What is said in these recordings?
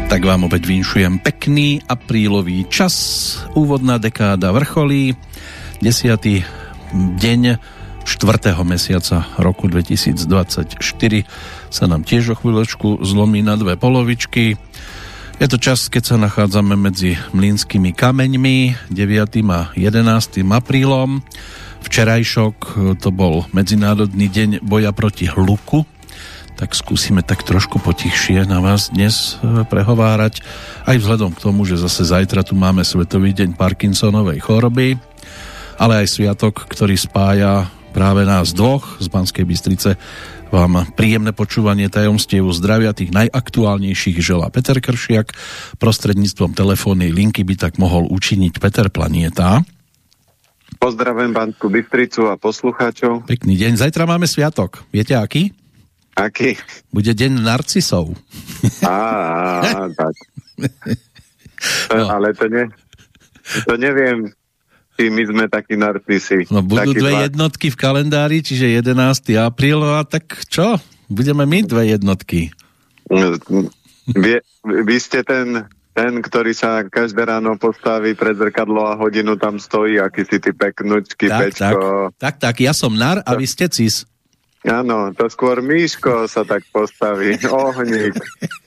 Tak vám opäť vinšujem pekný aprílový čas. Úvodná dekáda vrcholí. 10. deň 4. mesiaca roku 2024 sa nám tiež o chvíľočku zlomí na dve polovičky. Je to čas, keď sa nachádzame medzi mlynskými kameňmi 9. a 11. aprílom. Včerajšok to bol Medzinárodný deň boja proti hluku. Tak skúsime tak trošku potichšie na vás dnes prehovárať. Aj vzhľadom k tomu, že zase zajtra tu máme Svetový deň Parkinsonovej choroby, ale aj sviatok, ktorý spája práve nás dvoch z Banskej Bystrice. Vám príjemné počúvanie tajomstiev zdravia tých najaktuálnejších želá Peter Kršiak. Prostredníctvom telefónnej linky by tak mohol učiniť Peter Planieta. Pozdravujem Banskú Bystricu a poslucháčov. Pekný deň. Zajtra máme sviatok. Viete aký? Aký? Bude deň narcisov. Tak. No. Ale to neviem, či my sme takí narcisi. No budú dve jednotky v kalendári, čiže 11. apríl, a tak čo? Budeme my dve jednotky. Vy ste ten, ktorý sa každé ráno postaví pred zrkadlo a hodinu tam stojí, aký si ty peknučky, pečko. Tak, ja som nar a vy ste cis. Áno, to skôr Míško sa tak postaví. Ohník.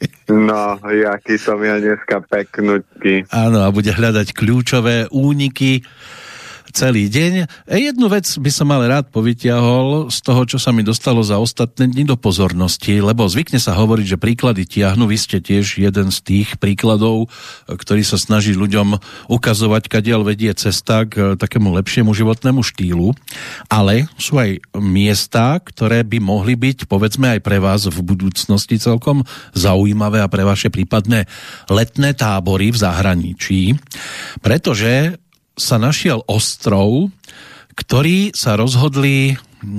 No, jaký som ja dneska peknutky. Áno, a bude hľadať kľúčové úniky celý deň. Jednu vec by som ale rád povytiahol z toho, čo sa mi dostalo za ostatné dni do pozornosti, lebo zvykne sa hovoriť, že príklady tiahnu. Vy ste tiež jeden z tých príkladov, ktorý sa snaží ľuďom ukazovať, kadiaľ vedie cesta k takému lepšiemu životnému štýlu. Ale sú aj miesta, ktoré by mohli byť, povedzme aj pre vás v budúcnosti celkom zaujímavé a pre vaše prípadné letné tábory v zahraničí. Pretože sa našiel ostrov, ktorý sa rozhodli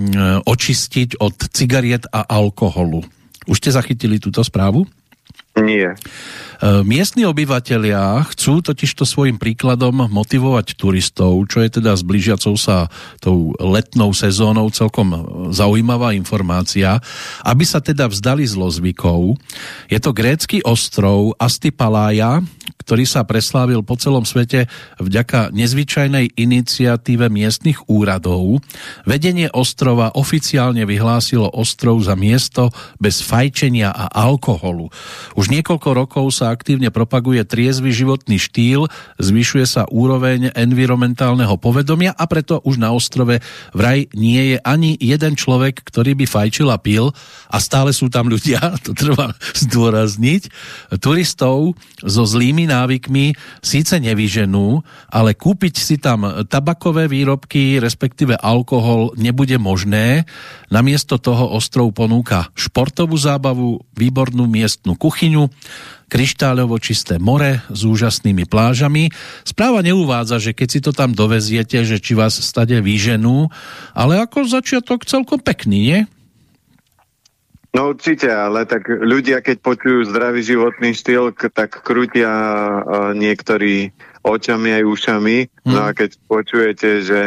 očistiť od cigariet a alkoholu. Už ste zachytili túto správu? Nie. Miestni obyvatelia chcú totižto svojím príkladom motivovať turistov, čo je teda s blížiacou sa tou letnou sezónou celkom zaujímavá informácia, aby sa teda vzdali zlozvykov. Je to grécky ostrov Astypalaia, ktorý sa preslávil po celom svete vďaka nezvyčajnej iniciatíve miestnych úradov. Vedenie ostrova oficiálne vyhlásilo ostrov za miesto bez fajčenia a alkoholu. Už niekoľko rokov sa aktívne propaguje triezvy životný štýl, zvyšuje sa úroveň environmentálneho povedomia a preto už na ostrove vraj nie je ani jeden človek, ktorý by fajčil a pil, a stále sú tam ľudia, to treba zdôrazniť. Turistov so zlými návykmi síce nevyženú, ale kúpiť si tam tabakové výrobky, respektíve alkohol, nebude možné. Namiesto toho ostrov ponúka športovú zábavu, výbornú miestnu kuchyňu, kryštáľovo čisté more s úžasnými plážami. Správa neuvádza, že keď si to tam doveziete, že či vás stade vyženú, ale ako začiatok celkom pekný, nie? No určite, ale tak ľudia, keď počujú zdravý životný štýl, tak krútia niektorí očami aj ušami. No a keď počujete, že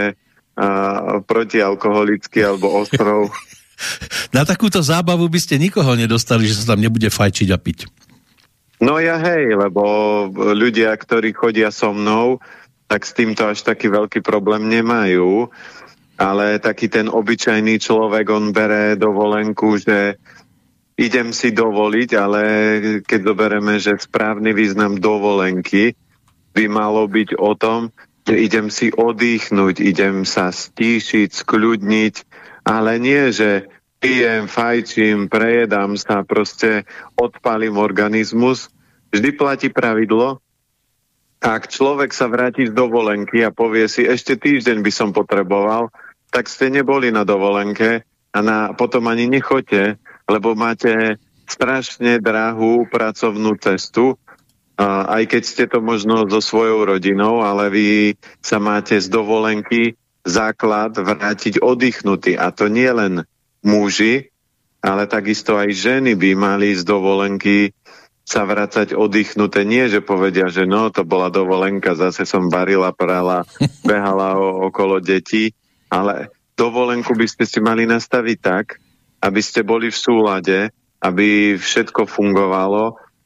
protialkoholický alebo ostrov. Na takúto zábavu by ste nikoho nedostali, že sa tam nebude fajčiť a piť. No ja hej, lebo ľudia, ktorí chodia so mnou, tak s týmto až taký veľký problém nemajú. Ale taký ten obyčajný človek, on bere dovolenku, že idem si dovoliť, ale keď zoberieme, že správny význam dovolenky by malo byť o tom, že idem si oddychnúť, idem sa stíšiť, skľudniť, ale nie, že pijem, fajčím, prejedám sa, proste odpalím organizmus. Vždy platí pravidlo, ak človek sa vráti z dovolenky a povie si, ešte týždeň by som potreboval, tak ste neboli na dovolenke a potom ani nechoďte, lebo máte strašne drahú pracovnú cestu, aj keď ste to možno so svojou rodinou, ale vy sa máte z dovolenky základ vrátiť oddychnutý. A to nie len muži, ale takisto aj ženy by mali z dovolenky sa vracať oddychnuté. Nie, že povedia, že no, to bola dovolenka, zase som varila, prala, behala okolo detí, ale dovolenku by ste si mali nastaviť tak, aby ste boli v súlade, aby všetko fungovalo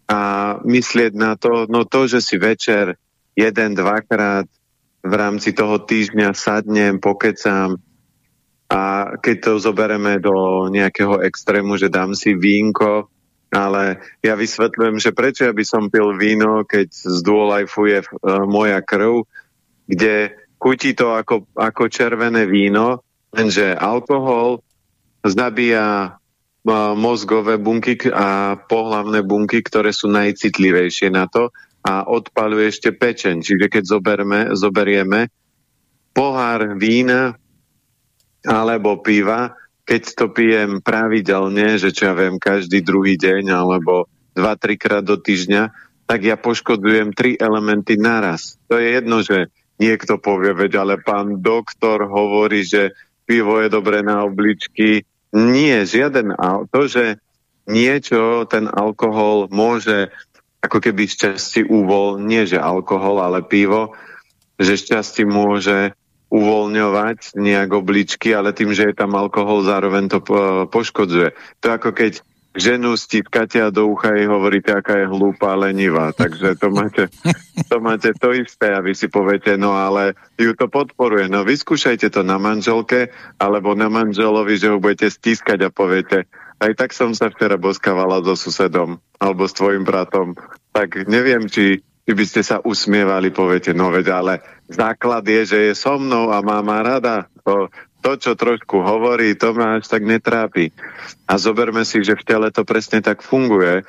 a myslieť na to, no to, že si večer 1-2 krát v rámci toho týždňa sadnem, pokecám a keď to zobereme do nejakého extrému, že dám si vínko, ale ja vysvetľujem, že prečo ja by som pil víno, keď zdôlajfuje moja krv, kde chutí to ako červené víno, lenže alkohol zabíja mozgové bunky a pohlavné bunky, ktoré sú najcitlivejšie na to a odpaľuje ešte pečeň. Čiže keď zoberieme pohár vína alebo piva, keď to pijem pravidelne, že čo ja viem, každý druhý deň alebo 2-3 krát do týždňa, tak ja poškodujem 3 elementy naraz. To je jedno, že niekto povie, veď ale pán doktor hovorí, že pivo je dobré na obličky. Nie, žiaden. To, že niečo, ten alkohol môže ako keby šťastí nie že alkohol, ale pivo, že šťastí môže uvoľňovať nejak obličky, ale tým, že je tam alkohol, zároveň to poškodzuje. To ako keď ženu stískate a do ucha jej hovoríte, aká je hlúpa, lenivá. Takže to máte to isté a vy si poviete, no ale ju to podporuje. No vyskúšajte to na manželke alebo na manželovi, že ho budete stískať a poviete, aj tak som sa včera boskávala so susedom alebo s tvojim bratom. Tak neviem, či by ste sa usmievali, poviete, no veď, ale základ je, že je so mnou a má ma rada. To, čo trošku hovorí, to ma až tak netrápi. A zoberme si, že v tele to presne tak funguje.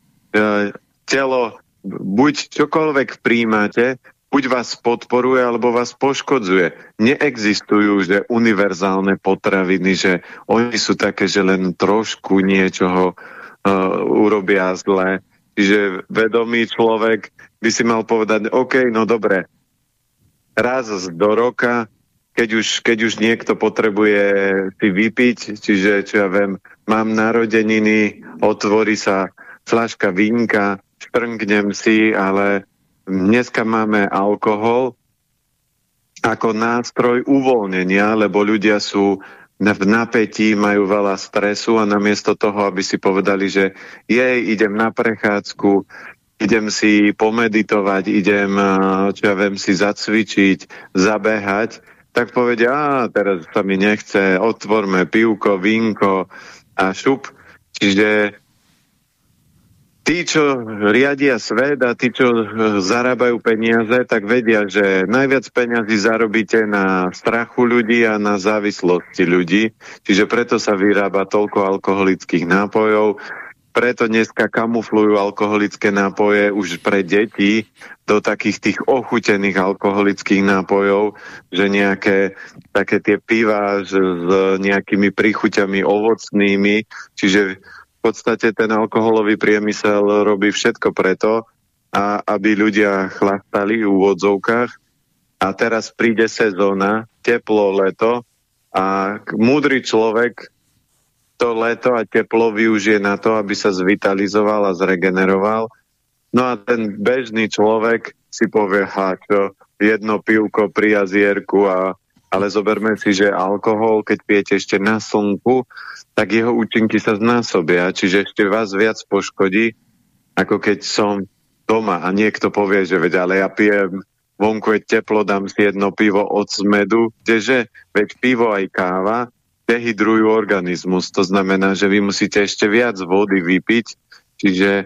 Telo, buď čokoľvek príjmate, buď vás podporuje, alebo vás poškodzuje. Neexistujú že univerzálne potraviny, že oni sú také, že len trošku niečoho urobia zle. Čiže vedomý človek by si mal povedať, OK, no dobre, raz do roka, keď už niekto potrebuje si vypiť, čiže, čo ja viem, mám narodeniny, otvorí sa fľaška vínka, štrngnem si, ale dneska máme alkohol ako nástroj uvoľnenia, lebo ľudia sú v napätí, majú veľa stresu a namiesto toho, aby si povedali, že idem na prechádzku, idem si pomeditovať, idem, čo ja viem, si zacvičiť, zabehať, tak povedia, teraz sa mi nechce, otvorme pivko, vínko a šup. Čiže tí, čo riadia svet a tí, čo zarábajú peniaze, tak vedia, že najviac peňazí zarobíte na strachu ľudí a na závislosti ľudí. Čiže preto sa vyrába toľko alkoholických nápojov, preto dneska kamuflujú alkoholické nápoje už pre deti do takých tých ochutených alkoholických nápojov, že nejaké také tie piva s nejakými príchuťami ovocnými, čiže v podstate ten alkoholový priemysel robí všetko preto, aby ľudia chlastali v úvodzovkách a teraz príde sezóna, teplo, leto a múdry človek to leto a teplo využije na to, aby sa zvitalizoval a zregeneroval. No a ten bežný človek si povie, čo, jedno pivko pri jazierku, ale zoberme si, že alkohol, keď pijete ešte na slnku, tak jeho účinky sa znásobia, čiže ešte vás viac poškodí, ako keď som doma a niekto povie, že veď, ale ja pijem, vonku je teplo, dám si jedno pivo od smedu, kdeže, veď pivo aj káva dehydrujú organizmus. To znamená, že vy musíte ešte viac vody vypiť, čiže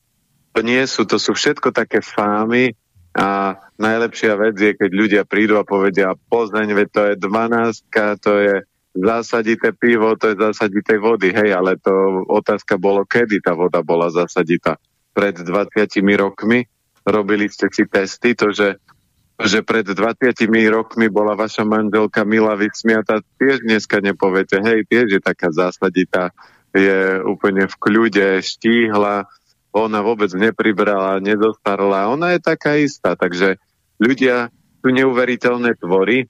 to sú všetko také fámy a najlepšia vec je, keď ľudia prídu a povedia, Poznaň, veď to je 12, to je zasadité pivo, to je zasadité vody. Hej, ale to otázka bolo, kedy tá voda bola zasaditá. Pred 20 rokmi robili ste si testy, že pred 20 rokmi bola vaša manželka milá vysmiata, tiež dneska nepoviete, hej, tiež je taká zásaditá, je úplne v kľude, štíhla, ona vôbec nepribrala, nedostarla, ona je taká istá, takže ľudia sú neuveriteľné tvory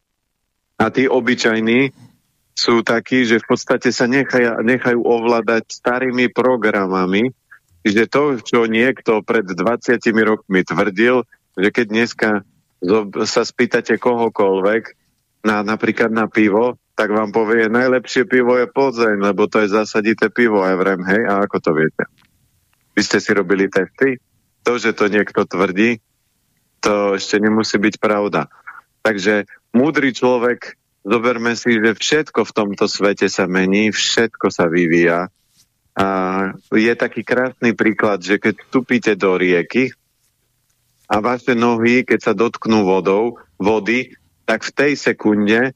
a tí obyčajní sú takí, že v podstate sa nechajú ovládať starými programami, že to, čo niekto pred 20 rokmi tvrdil, že keď dneska sa spýtate kohokoľvek, napríklad na pivo, tak vám povie, najlepšie pivo je Plzeň, lebo to je zasadité pivo. A ja vrem, hej, a ako to viete? Vy ste si robili testy? To, že to niekto tvrdí, to ešte nemusí byť pravda. Takže múdry človek, zoberme si, že všetko v tomto svete sa mení, všetko sa vyvíja. A je taký krásny príklad, že keď vstúpite do rieky a vaše nohy, keď sa dotknú vody, tak v tej sekunde,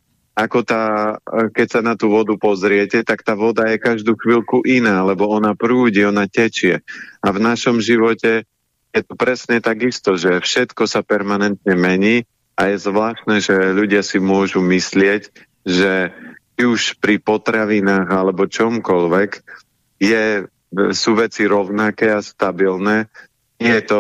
keď sa na tú vodu pozriete, tak tá voda je každú chvíľku iná, lebo ona prúdi, ona tečie. A v našom živote je to presne takisto, že všetko sa permanentne mení a je zvláštne, že ľudia si môžu myslieť, že už pri potravinách alebo čomkoľvek sú veci rovnaké a stabilné. Nie je to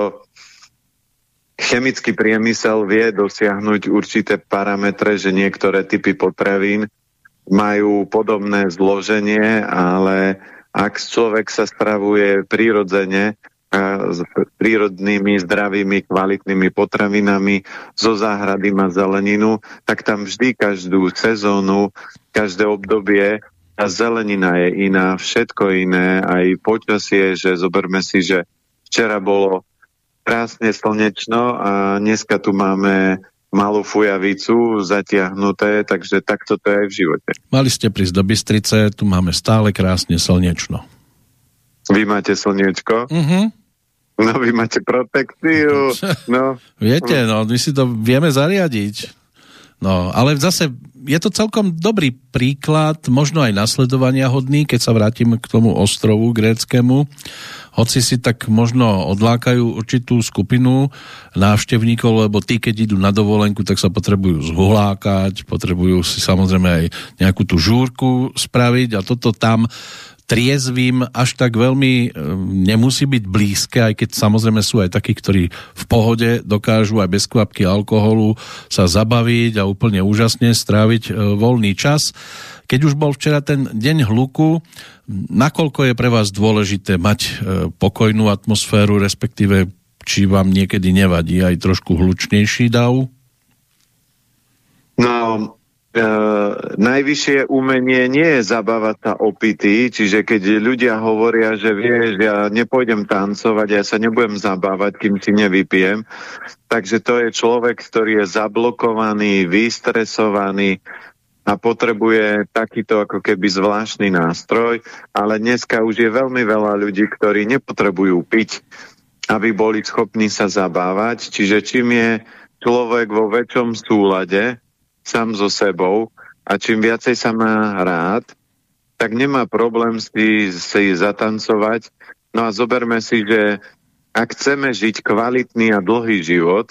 chemický priemysel vie dosiahnuť určité parametre, že niektoré typy potravín majú podobné zloženie, ale ak človek sa stravuje prirodzene s prírodnými, zdravými, kvalitnými potravinami, zo záhrady má zeleninu, tak tam vždy každú sezónu, každé obdobie a zelenina je iná, všetko iné, aj počasie, že zoberme si, že včera bolo krásne slnečno a dneska tu máme malú fujavicu zatiahnuté, takže takto to je aj v živote. Mali ste prísť do Bystrice, tu máme stále krásne slnečno. Vy máte slniečko? No, vy máte protekciu. No. Viete, no, my si to vieme zariadiť. No, ale zase je to celkom dobrý príklad, možno aj nasledovania hodný, keď sa vrátim k tomu ostrovu gréckému. Hoci si tak možno odlákajú určitú skupinu návštevníkov, lebo tí, keď idú na dovolenku, tak sa potrebujú zhulákať, potrebujú si samozrejme aj nejakú tú žúrku spraviť a toto tam triezvým až tak veľmi nemusí byť blízke, aj keď samozrejme sú aj takí, ktorí v pohode dokážu aj bez kvapky alkoholu sa zabaviť a úplne úžasne stráviť voľný čas. Keď už bol včera ten deň hluku, nakoľko je pre vás dôležité mať pokojnú atmosféru, respektíve či vám niekedy nevadí aj trošku hlučnejší dav? No, najvyššie umenie nie je zabávať sa opitý, čiže keď ľudia hovoria, že vieš, ja nepôjdem tancovať, ja sa nebudem zabávať, kým si nevypijem, takže to je človek, ktorý je zablokovaný, vystresovaný a potrebuje takýto ako keby zvláštny nástroj, ale dneska už je veľmi veľa ľudí, ktorí nepotrebujú piť, aby boli schopní sa zabávať, čiže čím je človek vo väčšom súlade sám so sebou a čím viacej sa má rád, tak nemá problém si zatancovať. No a zoberme si, že ak chceme žiť kvalitný a dlhý život,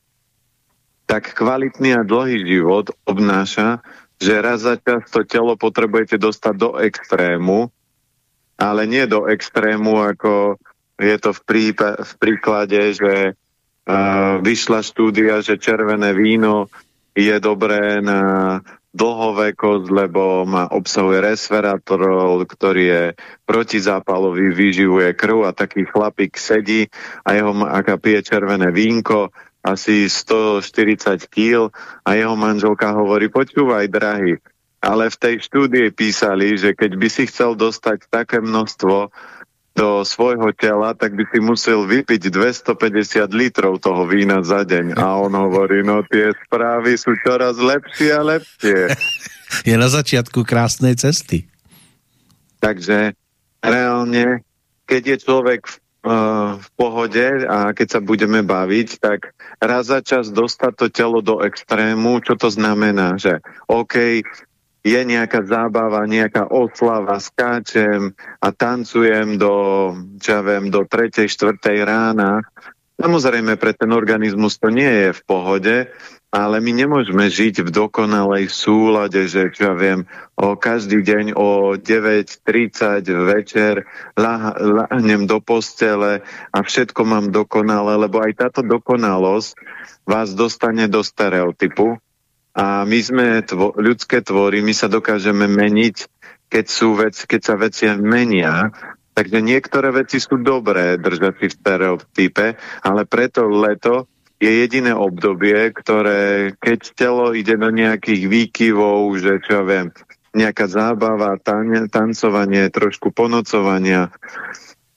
tak kvalitný a dlhý život obnáša, že raz za čas to telo potrebujete dostať do extrému, ale nie do extrému, ako je to v príklade, že vyšla štúdia, že červené víno je dobré na dlhovekosť, lebo obsahuje resveratrol, ktorý je protizápalový, vyživuje krv a taký chlapík sedí a aká pije červené vínko, asi 140 kg a jeho manželka hovorí, počúvaj, drahý, ale v tej štúdii písali, že keď by si chcel dostať také množstvo do svojho tela, tak by si musel vypiť 250 litrov toho vína za deň. A on hovorí, no tie správy sú čoraz lepšie a lepšie. Je na začiatku krásnej cesty. Takže reálne, keď je človek v pohode a keď sa budeme baviť, tak raz za čas dostať to telo do extrému, čo to znamená, že OK, je nejaká zábava, nejaká oslava, skáčem a tancujem do 3. 4. rána. Samozrejme, pre ten organizmus to nie je v pohode, ale my nemôžeme žiť v dokonalej súlade, že čo ja viem, každý deň o 9:30 večer ľahnem do postele a všetko mám dokonalé, lebo aj táto dokonalosť vás dostane do stereotypu. A my sme ľudské tvory, my sa dokážeme meniť, keď sa veci menia. Takže niektoré veci sú dobré držať si v stereotype, ale preto leto je jediné obdobie, ktoré, keď telo ide do nejakých výkyvov, že čo ja viem, nejaká zábava, tancovanie, trošku ponocovania,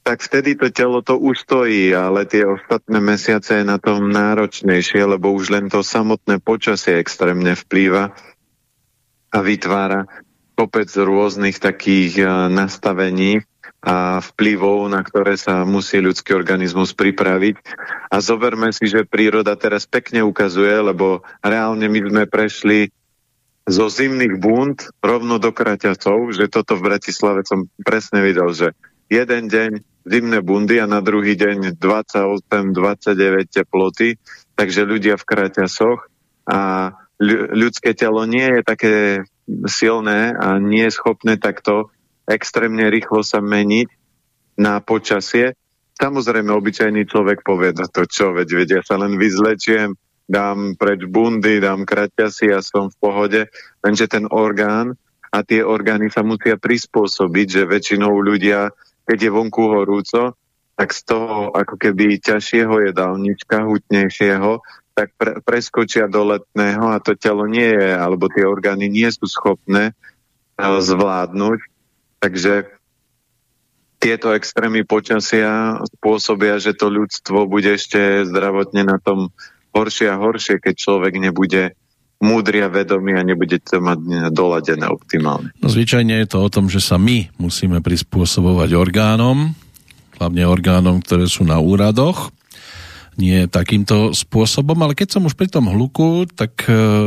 tak vtedy to telo to ustojí, ale tie ostatné mesiace je na tom náročnejšie, lebo už len to samotné počasie extrémne vplýva a vytvára kopec rôznych takých nastavení a vplyvov, na ktoré sa musí ľudský organizmus pripraviť. A zoberme si, že príroda teraz pekne ukazuje, lebo reálne my sme prešli zo zimných bund rovno do kraťasov, že toto v Bratislave som presne videl, že jeden deň zimné bundy a na druhý deň 28-29 teploty, takže ľudia v kraťasoch a ľudské telo nie je také silné a nie je schopné takto extrémne rýchlo sa meniť na počasie. Samozrejme, obyčajný človek povie, to čo, veď ja sa len vyzlečiem, dám preč bundy, dám kraťasy a som v pohode, lenže ten orgán a tie orgány sa musia prispôsobiť, že väčšinou ľudia, keď je vonku horúco, tak z toho ako keby ťažšieho jedálnička, hutnejšieho, tak preskočia do letného a to telo nie je, alebo tie orgány nie sú schopné zvládnuť. Takže tieto extrémy počasia spôsobia, že to ľudstvo bude ešte zdravotne na tom horšie a horšie, keď človek nebude múdry a vedomý a nebude to mať doladené optimálne. No zvyčajne je to o tom, že sa my musíme prispôsobovať orgánom, hlavne orgánom, ktoré sú na úradoch. Nie takýmto spôsobom, ale keď som už pri tom hluku, tak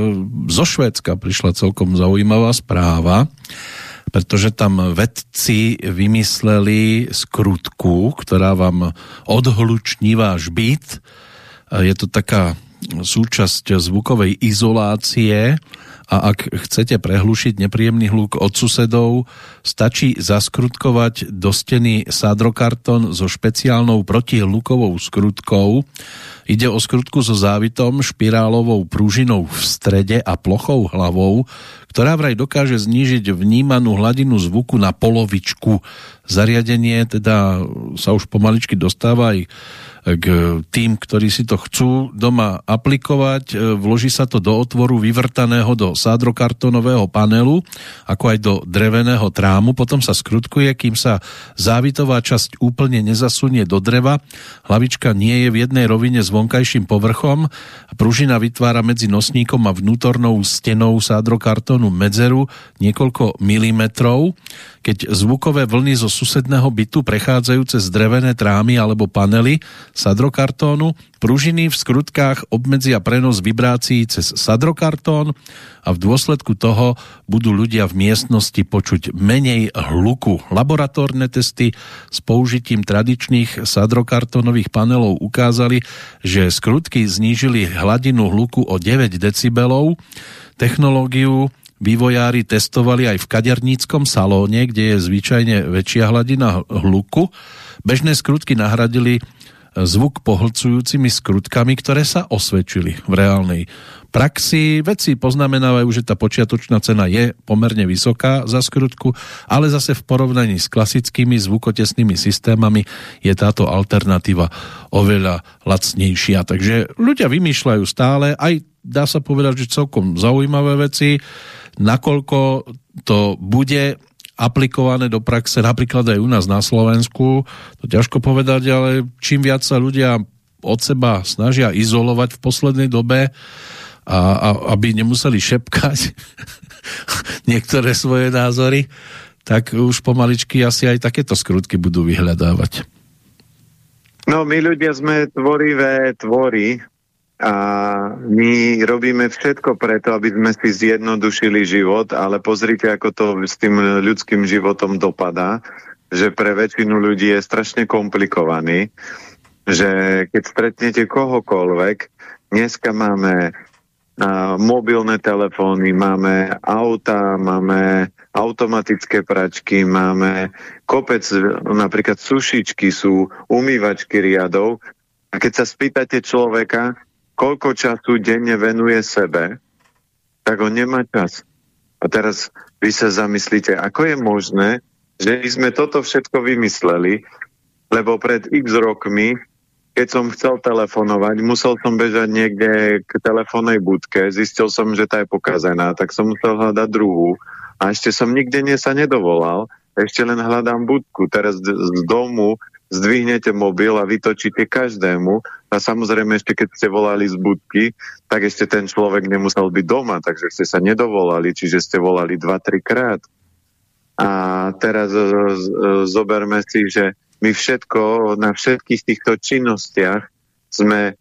zo Švédska prišla celkom zaujímavá správa, pretože tam vedci vymysleli skrutku, ktorá vám odhluční váš byt. Je to taká súčasť zvukovej izolácie a ak chcete prehlušiť nepríjemný hluk od susedov, stačí zaskrutkovať do steny sádrokartón so špeciálnou protihlukovou skrutkou. Ide o skrutku so závitom, špirálovou prúžinou v strede a plochou hlavou, ktorá vraj dokáže znížiť vnímanú hladinu zvuku na polovičku. Zariadenie teda sa už pomaličky dostáva aj k tým, ktorí si to chcú doma aplikovať. Vloží sa to do otvoru vyvrtaného do sádrokartónového panelu, ako aj do dreveného trámu. Potom sa skrutkuje, kým sa závitová časť úplne nezasunie do dreva. Hlavička nie je v jednej rovine s vonkajším povrchom. Pružina vytvára medzi nosníkom a vnútornou stenou sádrokartónu medzeru niekoľko milimetrov. Keď zvukové vlny zo susedného bytu prechádzajú cez drevené trámy alebo panely sadrokartónu, pružiny v skrutkách obmedzia prenos vibrácií cez sadrokartón a v dôsledku toho budú ľudia v miestnosti počuť menej hluku. Laboratórne testy s použitím tradičných sadrokartónových panelov ukázali, že skrutky znížili hladinu hluku o 9 decibelov. Technológiu vývojári testovali aj v kaderníckom salóne, kde je zvyčajne väčšia hladina hluku. Bežné skrutky nahradili zvuk pohlcujúcimi skrutkami, ktoré sa osvedčili v reálnej praxi. Vedci poznamenávajú, že tá počiatočná cena je pomerne vysoká za skrutku, ale zase v porovnaní s klasickými zvukotesnými systémami je táto alternatíva oveľa lacnejšia. Takže ľudia vymýšľajú stále, aj dá sa povedať, že celkom zaujímavé veci, nakoľko to bude aplikované do praxe, napríklad aj u nás na Slovensku, to ťažko povedať, ale čím viac sa ľudia od seba snažia izolovať v poslednej dobe a aby nemuseli šepkať niektoré svoje názory, tak už pomaličky asi aj takéto skrutky budú vyhľadávať. No, my ľudia sme tvorivé tvory a my robíme všetko preto, aby sme si zjednodušili život, ale pozrite, ako to s tým ľudským životom dopadá, že pre väčšinu ľudí je strašne komplikovaný, že keď stretnete kohokoľvek, dneska máme mobilné telefóny, máme auta, máme automatické pračky, máme kopec, napríklad sušičky sú, umývačky riadov, a keď sa spýtate človeka, koľko času denne venuje sebe, tak on nemá čas. A teraz vy sa zamyslíte, ako je možné, že sme toto všetko vymysleli, lebo pred x rokmi, keď som chcel telefonovať, musel som bežať niekde k telefónnej budke, zistil som, že tá je pokazená, tak som musel hľadať druhú a ešte som nikde sa nedovolal, ešte len hľadám budku. Teraz z domu zdvihnete mobil a vytočíte každému a samozrejme ešte keď ste volali z budky, tak ešte ten človek nemusel byť doma, takže ste sa nedovolali, čiže ste volali 2-3 krát. A teraz zoberme si, že my všetko, na všetkých týchto činnostiach sme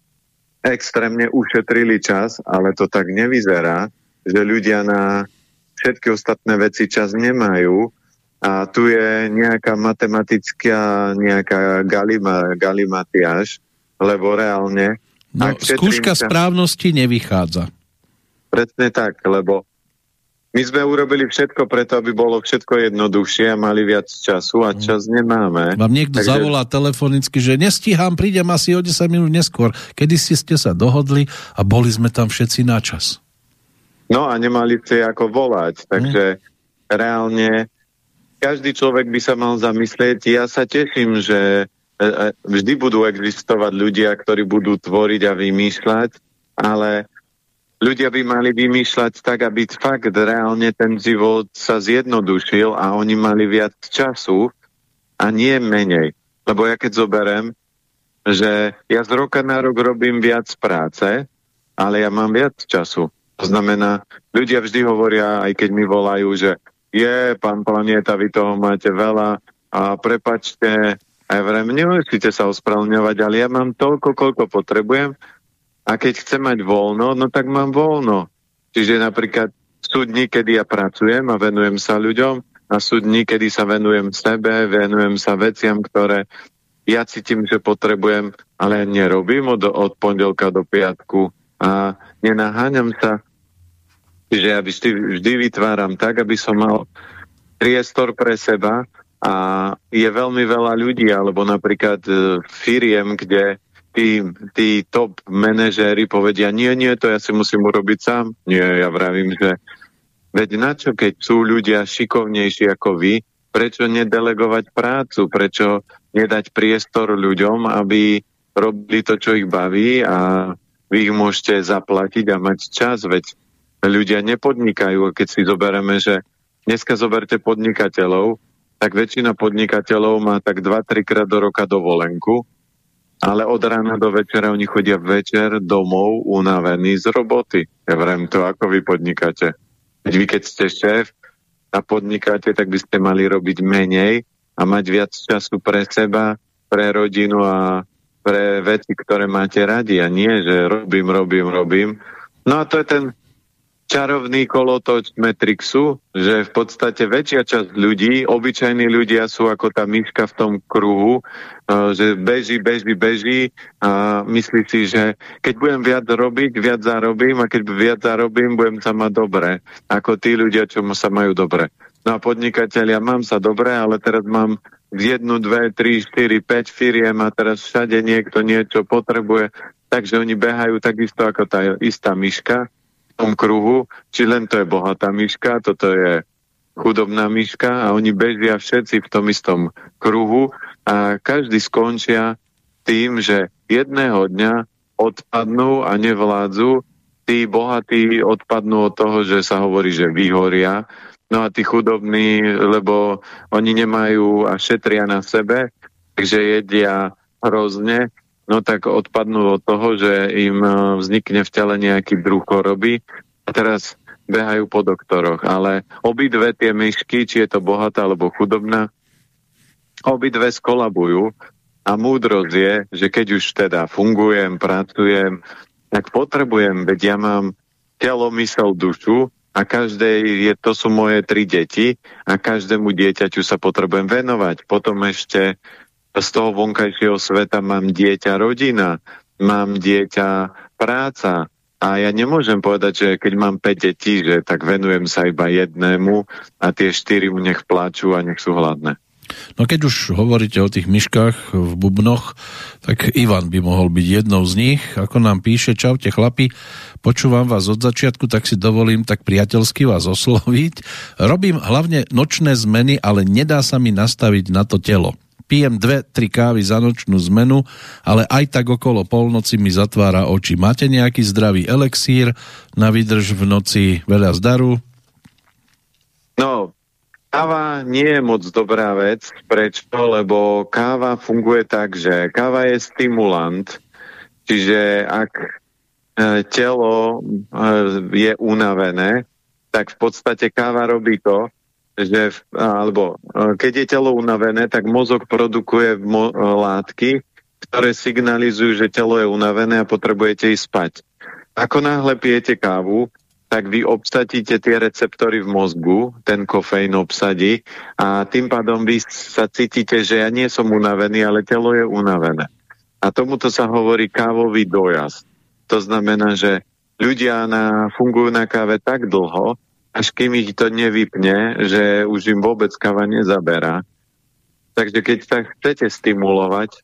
extrémne ušetrili čas, ale to tak nevyzerá, že ľudia na všetky ostatné veci čas nemajú. A tu je nejaká matematická, nejaká galimatiáž, lebo reálne... No, skúška správnosti nevychádza. Presne tak, lebo my sme urobili všetko preto, aby bolo všetko jednoduchšie a mali viac času a čas nemáme. Vám niekto zavolá telefonicky, že nestíham, prídem asi o 10 minút neskôr. Kedysi ste sa dohodli a boli sme tam všetci na čas. No a nemali ste ako volať, takže reálne každý človek by sa mal zamyslieť. Ja sa teším, že vždy budú existovať ľudia, ktorí budú tvoriť a vymýšľať, ale ľudia by mali vymýšľať tak, aby fakt reálne ten život sa zjednodušil a oni mali viac času a nie menej. Lebo ja keď zoberiem, že ja z roka na rok robím viac práce, ale ja mám viac času. To znamená, ľudia vždy hovoria, aj keď mi volajú, že pán Planieta, vy toho máte veľa a prepačte, aj vrem, nemusíte sa ospravedlňovať, ale ja mám toľko, koľko potrebujem a keď chcem mať voľno, no tak mám voľno. Čiže napríklad sú dni, kedy ja pracujem a venujem sa ľuďom a sú dni, kedy sa venujem sebe, venujem sa veciam, ktoré ja cítim, že potrebujem, ale nerobím od pondelka do piatku a nenaháňam sa. Čiže ja vždy vytváram tak, aby som mal priestor pre seba a je veľmi veľa ľudí, alebo napríklad firiem, kde tí top manažéri povedia, nie, to ja si musím urobiť sám. Nie, ja vravím, že veď na čo, keď sú ľudia šikovnejší ako vy, prečo nedelegovať prácu, prečo nedať priestor ľuďom, aby robili to, čo ich baví a vy ich môžete zaplatiť a mať čas, veď ľudia nepodnikajú. Keď si zoberieme, že dneska zoberte podnikateľov, tak väčšina podnikateľov má tak 2-3 krát do roka dovolenku, ale od rána do večera oni chodia večer domov unavení z roboty. Ja vrem to, ako vy podnikáte. Vy keď ste šéf a podnikáte, tak by ste mali robiť menej a mať viac času pre seba, pre rodinu a pre veci, ktoré máte radi. A nie, že robím. No a to je ten čarovný kolotoč Matrixu, že v podstate väčšia časť ľudí, obyčajní ľudia sú ako tá myška v tom kruhu, že beží a myslí si, že keď budem viac robiť, viac zarobím a keď viac zarobím, budem sa mať dobre, ako tí ľudia, čo sa majú dobre. No a podnikatelia, mám sa dobre, ale teraz mám 1, 2, 3, 4, 5 firiem a teraz všade niekto niečo potrebuje, takže oni behajú takisto ako tá istá myška tom kruhu, či len to je bohatá myška, toto je chudobná myška a oni bežia všetci v tom istom kruhu a každý skončia tým, že jedného dňa odpadnú a nevládzu, tí bohatí odpadnú od toho, že sa hovorí, že vyhoria, no a tí chudobní, lebo oni nemajú a šetria na sebe, takže jedia hrozne, no tak odpadnú od toho, že im vznikne v tele nejaký druh choroby a teraz behajú po doktoroch. Ale obidve tie myšky, či je to bohatá alebo chudobná, obidve skolabujú a múdrosť je, že keď už teda fungujem, pracujem, tak potrebujem, veď ja mám telo, mysel, dušu a to sú moje 3 deti a každému dieťaťu sa potrebujem venovať. Potom ešte z toho vonkajšieho sveta mám dieťa rodina, mám dieťa práca a ja nemôžem povedať, že keď mám 5 detí, že tak venujem sa iba jednému a tie 4 mu nech pláču a nech sú hladné. No keď už hovoríte o tých myškách v bubnoch, tak Ivan by mohol byť jednou z nich. Ako nám píše, čaute chlapi, počúvam vás od začiatku, tak si dovolím tak priateľsky vás osloviť. Robím hlavne nočné zmeny, ale nedá sa mi nastaviť na to telo. Pijem 2-3 kávy za nočnú zmenu, ale aj tak okolo polnoci mi zatvára oči. Máte nejaký zdravý elexír na výdrž v noci? Veľa zdaru? No, Káva nie je moc dobrá vec. Prečo? Lebo káva funguje tak, že káva je stimulant, čiže ak telo je unavené, tak v podstate káva robí to, že keď je telo unavené, tak mozog produkuje látky, ktoré signalizujú, že telo je unavené a potrebujete ísť spať. Ako náhle pijete kávu, tak vy obsadíte tie receptory v mozgu, ten kofeín obsadí a tým pádom vy sa cítite, že ja nie som unavený, ale telo je unavené. A tomuto sa hovorí kávový dojazd. To znamená, že ľudia fungujú na káve tak dlho, až kým ich to nevypne, že už im vôbec káva nezaberá. Takže keď sa chcete stimulovať,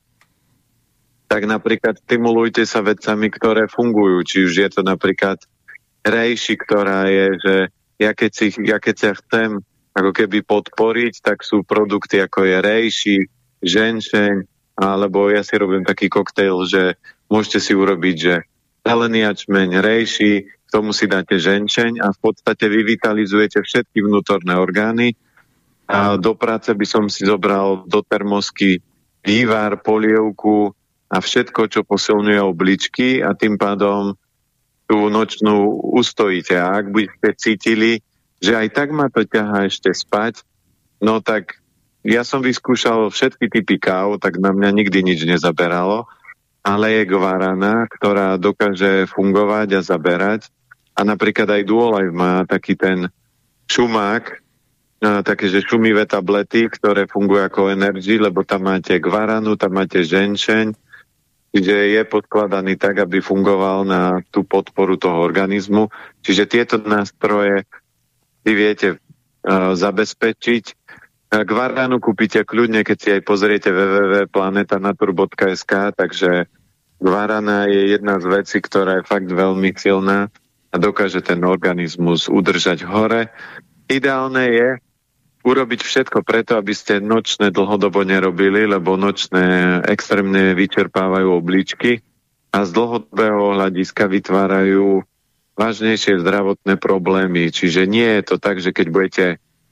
tak napríklad stimulujte sa vecami, ktoré fungujú. Či už je to napríklad rejši, ktorá je, že ja keď sa chcem ako keby podporiť, tak sú produkty ako je rejši, ženšeň, alebo ja si robím taký koktejl, že môžete si urobiť, že zelený jačmeň, rejši, k tomu si dáte ženšeň a v podstate vy vitalizujete všetky vnútorné orgány a do práce by som si zobral do termosky vývar, polievku a všetko, čo posilňuje obličky a tým pádom tú nočnú ustojíte. A ak budete cítili, že aj tak ma to ťahá ešte spať, no tak ja som vyskúšal všetky typy káv, tak na mňa nikdy nič nezaberalo, ale je guarana, ktorá dokáže fungovať a zaberať. A napríklad aj Duolife má taký ten šumák, také, že šumivé tablety, ktoré fungujú ako energy, lebo tam máte guaranu, tam máte ženšeň, čiže je podkladaný tak, aby fungoval na tú podporu toho organizmu. Čiže tieto nástroje vy viete zabezpečiť. Guaranu kúpite kľudne, keď si aj pozriete www.planetanatur.sk, takže guarana je jedna z vecí, ktorá je fakt veľmi silná a dokáže ten organizmus udržať hore. Ideálne je urobiť všetko preto, aby ste nočné dlhodobo nerobili, lebo nočné extrémne vyčerpávajú obličky a z dlhodobého hľadiska vytvárajú vážnejšie zdravotné problémy. Čiže nie je to tak, že keď budete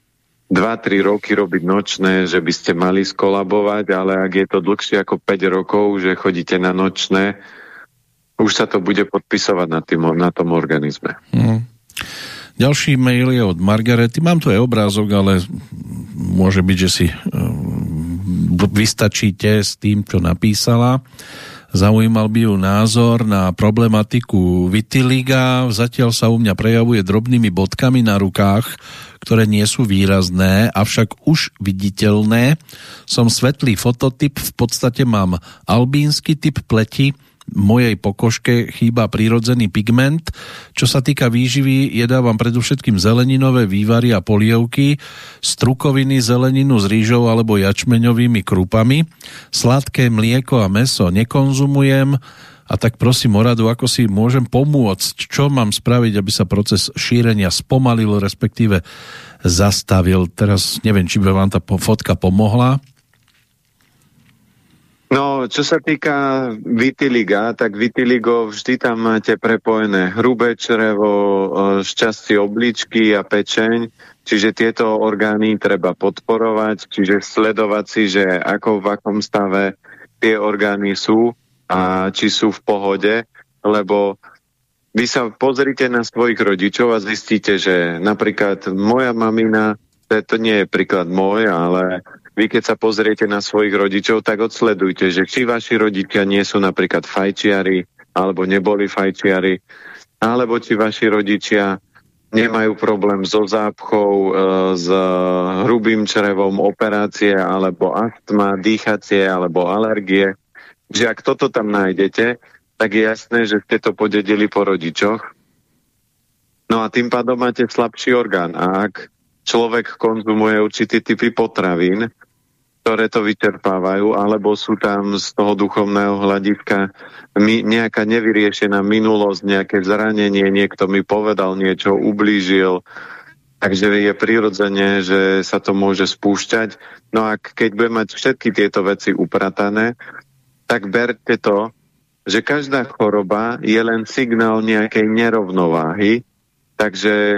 2-3 roky robiť nočné, že by ste mali skolabovať, ale ak je to dlhšie ako 5 rokov, že chodíte na nočné, už sa to bude podpisovať na tom organizme. Ďalší mail je od Margarety. Mám tu aj obrázok, ale môže byť, že si vystačíte s tým, čo napísala. Zaujímal by ju názor na problematiku vitiliga. Zatiaľ sa u mňa prejavuje drobnými bodkami na rukách, ktoré nie sú výrazné, avšak už viditeľné. Som svetlý fototyp, v podstate mám albínsky typ pleti, mojej pokožke chýba prírodzený pigment. Čo sa týka výživy, jedávam predovšetkým zeleninové vývary a polievky, strukoviny, zeleninu s rýžou alebo jačmeňovými krupami. Sladké mlieko a mäso nekonzumujem a tak prosím o radu, ako si môžem pomôcť, čo mám spraviť, aby sa proces šírenia spomalil, respektíve zastavil. Teraz neviem, či by vám tá fotka pomohla. No, čo sa týka vitiliga, tak vitiligo vždy tam máte prepojené hrubé črevo, šťastie obličky a pečeň, čiže tieto orgány treba podporovať, čiže sledovať si, že v akom stave tie orgány sú a či sú v pohode, lebo vy sa pozrite na svojich rodičov a zistíte, že napríklad moja mamina, to nie je príklad môj, ale vy keď sa pozriete na svojich rodičov, tak odsledujte, že či vaši rodičia nie sú napríklad fajčiari, alebo neboli fajčiari, alebo či vaši rodičia nemajú problém so zápchou, s hrubým črevom, operácie, alebo astma, dýchacie, alebo alergie. Že ak toto tam nájdete, tak je jasné, že ste to podedili po rodičoch. No a tým pádom máte slabší orgán. A ak človek konzumuje určité typy potravín, ktoré to vyčerpávajú, alebo sú tam z toho duchovného hľadiska nejaká nevyriešená minulosť, nejaké zranenie, niekto mi povedal niečo, ublížil, takže je prirodzene, že sa to môže spúšťať. No a keď bude mať všetky tieto veci upratané, tak berte to, že každá choroba je len signál nejakej nerovnováhy, takže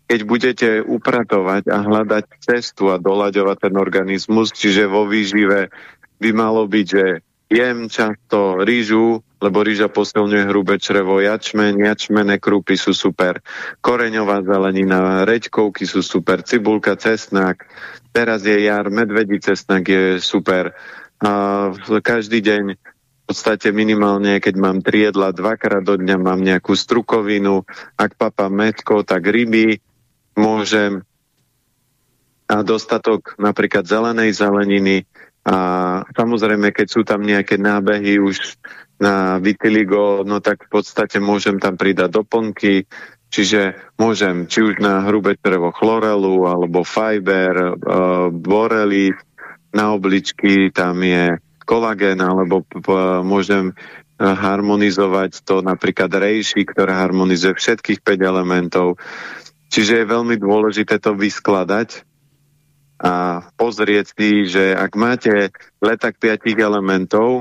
keď budete upratovať a hľadať cestu a doľaďovať ten organizmus, čiže vo výžive by malo byť, že jem často rýžu, lebo rýža posilňuje hrubé črevo, jačmené krúpy sú super, koreňová zelenina, reďkovky sú super, cibulka, cesnak, teraz je jar, medvedí cesnak je super. A každý deň v podstate minimálne, keď mám 3 jedla, 2-krát do dňa mám nejakú strukovinu, ak papám mätko, tak ryby môžem a dostatok napríklad zelenej zeleniny. A samozrejme, keď sú tam nejaké nábehy už na vitiligo, no tak v podstate môžem tam pridať doplnky, čiže môžem či už na hrubé črevo chlorelu, alebo fiber, borely, na obličky tam je kolagén, alebo môžem harmonizovať to napríklad reishi, ktorá harmonizuje všetkých 5 elementov. Čiže je veľmi dôležité to vyskladať a pozrieť si, že ak máte leták 5 elementov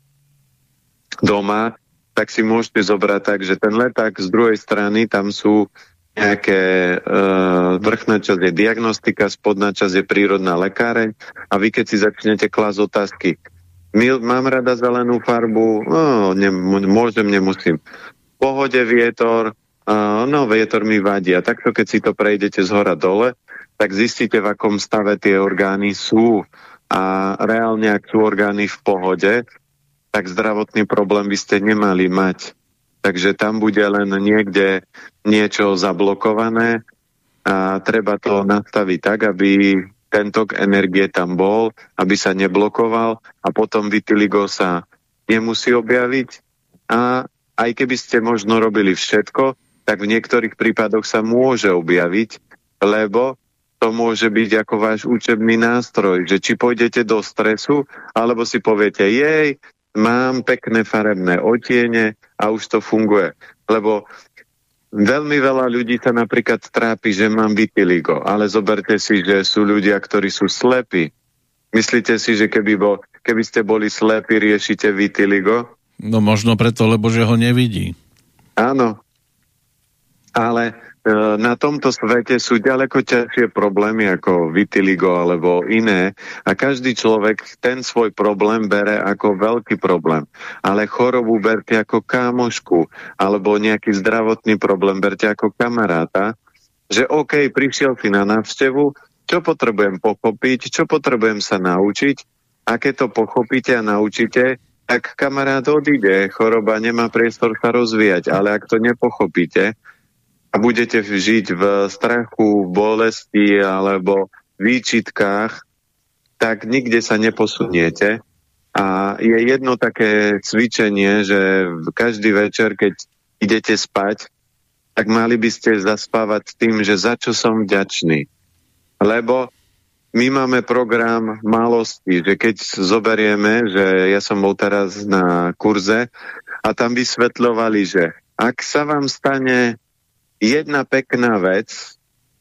doma, tak si môžete zobrať tak, že ten leták z druhej strany, tam sú nejaké vrchná časť je diagnostika, spodná časť je prírodná lekáreň a vy keď si začnete klásť otázky, mám rada zelenú farbu, môžem, nemusím. V pohode vietor, vietor mi vadí a takto keď si to prejdete z hora dole, tak zistíte, v akom stave tie orgány sú. A reálne, ak sú orgány v pohode, tak zdravotný problém by ste nemali mať. Takže tam bude len niekde niečo zablokované a treba to nastaviť tak, aby ten tok energie tam bol, aby sa neblokoval a potom vitiligo sa nemusí objaviť. A aj keby ste možno robili všetko, tak v niektorých prípadoch sa môže objaviť, lebo to môže byť ako váš učebný nástroj, že či pôjdete do stresu, alebo si poviete, mám pekné farebné odtiene a už to funguje. Lebo veľmi veľa ľudí sa napríklad trápi, že mám vitiligo, ale zoberte si, že sú ľudia, ktorí sú slepí. Myslíte si, že keby ste boli slepí, riešite vitiligo? No možno preto, lebo že ho nevidí. Áno, ale na tomto svete sú ďaleko ťažšie problémy ako vitiligo alebo iné a každý človek ten svoj problém bere ako veľký problém. Ale chorobu berte ako kámošku alebo nejaký zdravotný problém berte ako kamaráta, že OK, prišiel si na návštevu, čo potrebujem pochopiť, čo potrebujem sa naučiť a keď to pochopíte a naučíte, tak kamarát odíde, choroba nemá priestor sa rozvíjať, ale ak to nepochopíte, a budete žiť v strachu, bolesti alebo výčitkách, tak nikde sa neposuniete. A je jedno také cvičenie, že každý večer, keď idete spať, tak mali by ste zaspávať tým, že za čo som vďačný. Lebo my máme program malosti, že keď zoberieme, že ja som bol teraz na kurze a tam vysvetľovali, že ak sa vám stane jedna pekná vec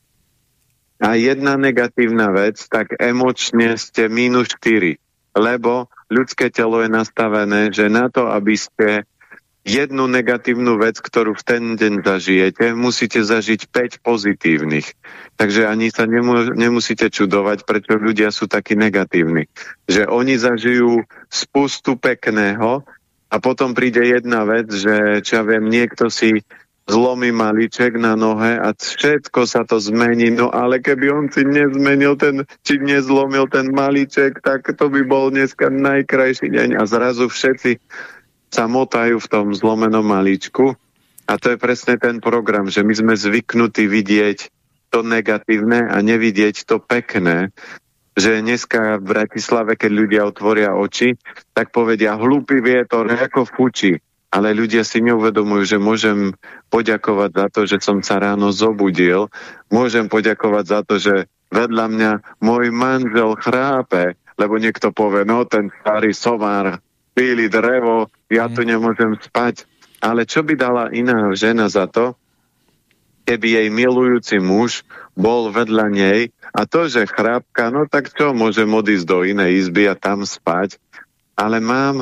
a jedna negatívna vec, tak emočne ste -4, lebo ľudské telo je nastavené, že na to, aby ste jednu negatívnu vec, ktorú v ten deň zažijete, musíte zažiť 5 pozitívnych. Takže ani sa nemusíte čudovať, prečo ľudia sú takí negatívni. Že oni zažijú spustu pekného a potom príde jedna vec, že čo ja viem, niekto si zlomí malíček na nohe a všetko sa to zmení. No ale keby on si nezmenil nezlomil ten malíček, tak to by bol dneska najkrajší deň. A zrazu všetci sa motajú v tom zlomenom malíčku. A to je presne ten program, že my sme zvyknutí vidieť to negatívne a nevidieť to pekné. Že dneska v Bratislave, keď ľudia otvoria oči, tak povedia hlúpy vietor, ako fučí. Ale ľudia si neuvedomujú, že môžem poďakovať za to, že som sa ráno zobudil. Môžem poďakovať za to, že vedľa mňa môj manžel chrápe, lebo niekto povie, no ten starý somár, píli drevo, ja tu nemôžem spať. Ale čo by dala iná žena za to, keby jej milujúci muž bol vedľa nej a to, že chrápka, no tak čo, môžem odísť do inej izby a tam spať. Ale mám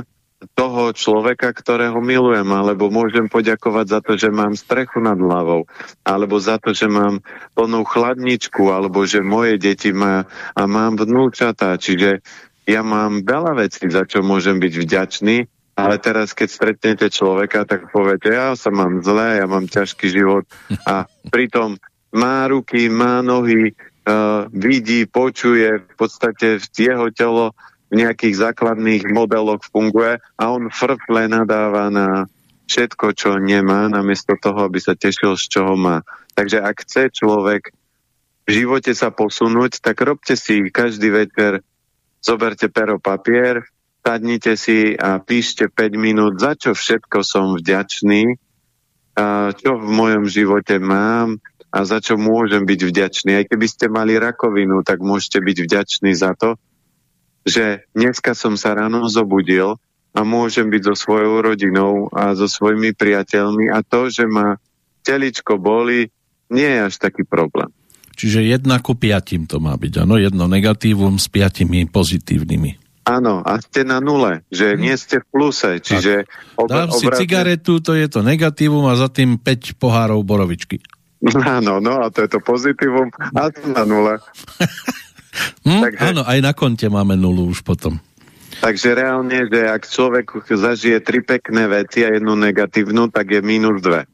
toho človeka, ktorého milujem, alebo môžem poďakovať za to, že mám strechu nad hlavou, alebo za to, že mám plnú chladničku, alebo že moje deti a mám vnúčatá. Čiže ja mám veľa vecí, za čo môžem byť vďačný, ale teraz, keď stretnete človeka, tak poviete, ja sa mám zlé, ja mám ťažký život a pritom má ruky, má nohy, vidí, počuje, v podstate jeho telo v nejakých základných modeloch funguje a on frfle nadáva na všetko, čo nemá, namiesto toho, aby sa tešil, z čoho má. Takže ak chce človek v živote sa posunúť, tak robte si každý večer, zoberte pero, papier, sadnite si a píšte 5 minút, za čo všetko som vďačný, čo v mojom živote mám a za čo môžem byť vďačný. Aj keby ste mali rakovinu, tak môžete byť vďační za to, že dneska som sa ráno zobudil a môžem byť so svojou rodinou a so svojimi priateľmi a to, že ma teličko boli, nie je až taký problém. Čiže 1:5 to má byť, áno? 1 negatívum s 5 pozitívnymi. Áno, a ste na nule, že nie ste v pluse, čiže... Dám si cigaretu, to je to negatívum a za tým 5 pohárov borovičky. Áno, no a to je to pozitívum a to na nule. Takže, áno, aj na konte máme nulu už potom. Takže reálne, že ak človek zažije 3 pekné veci a 1 negatívnu, tak je -2.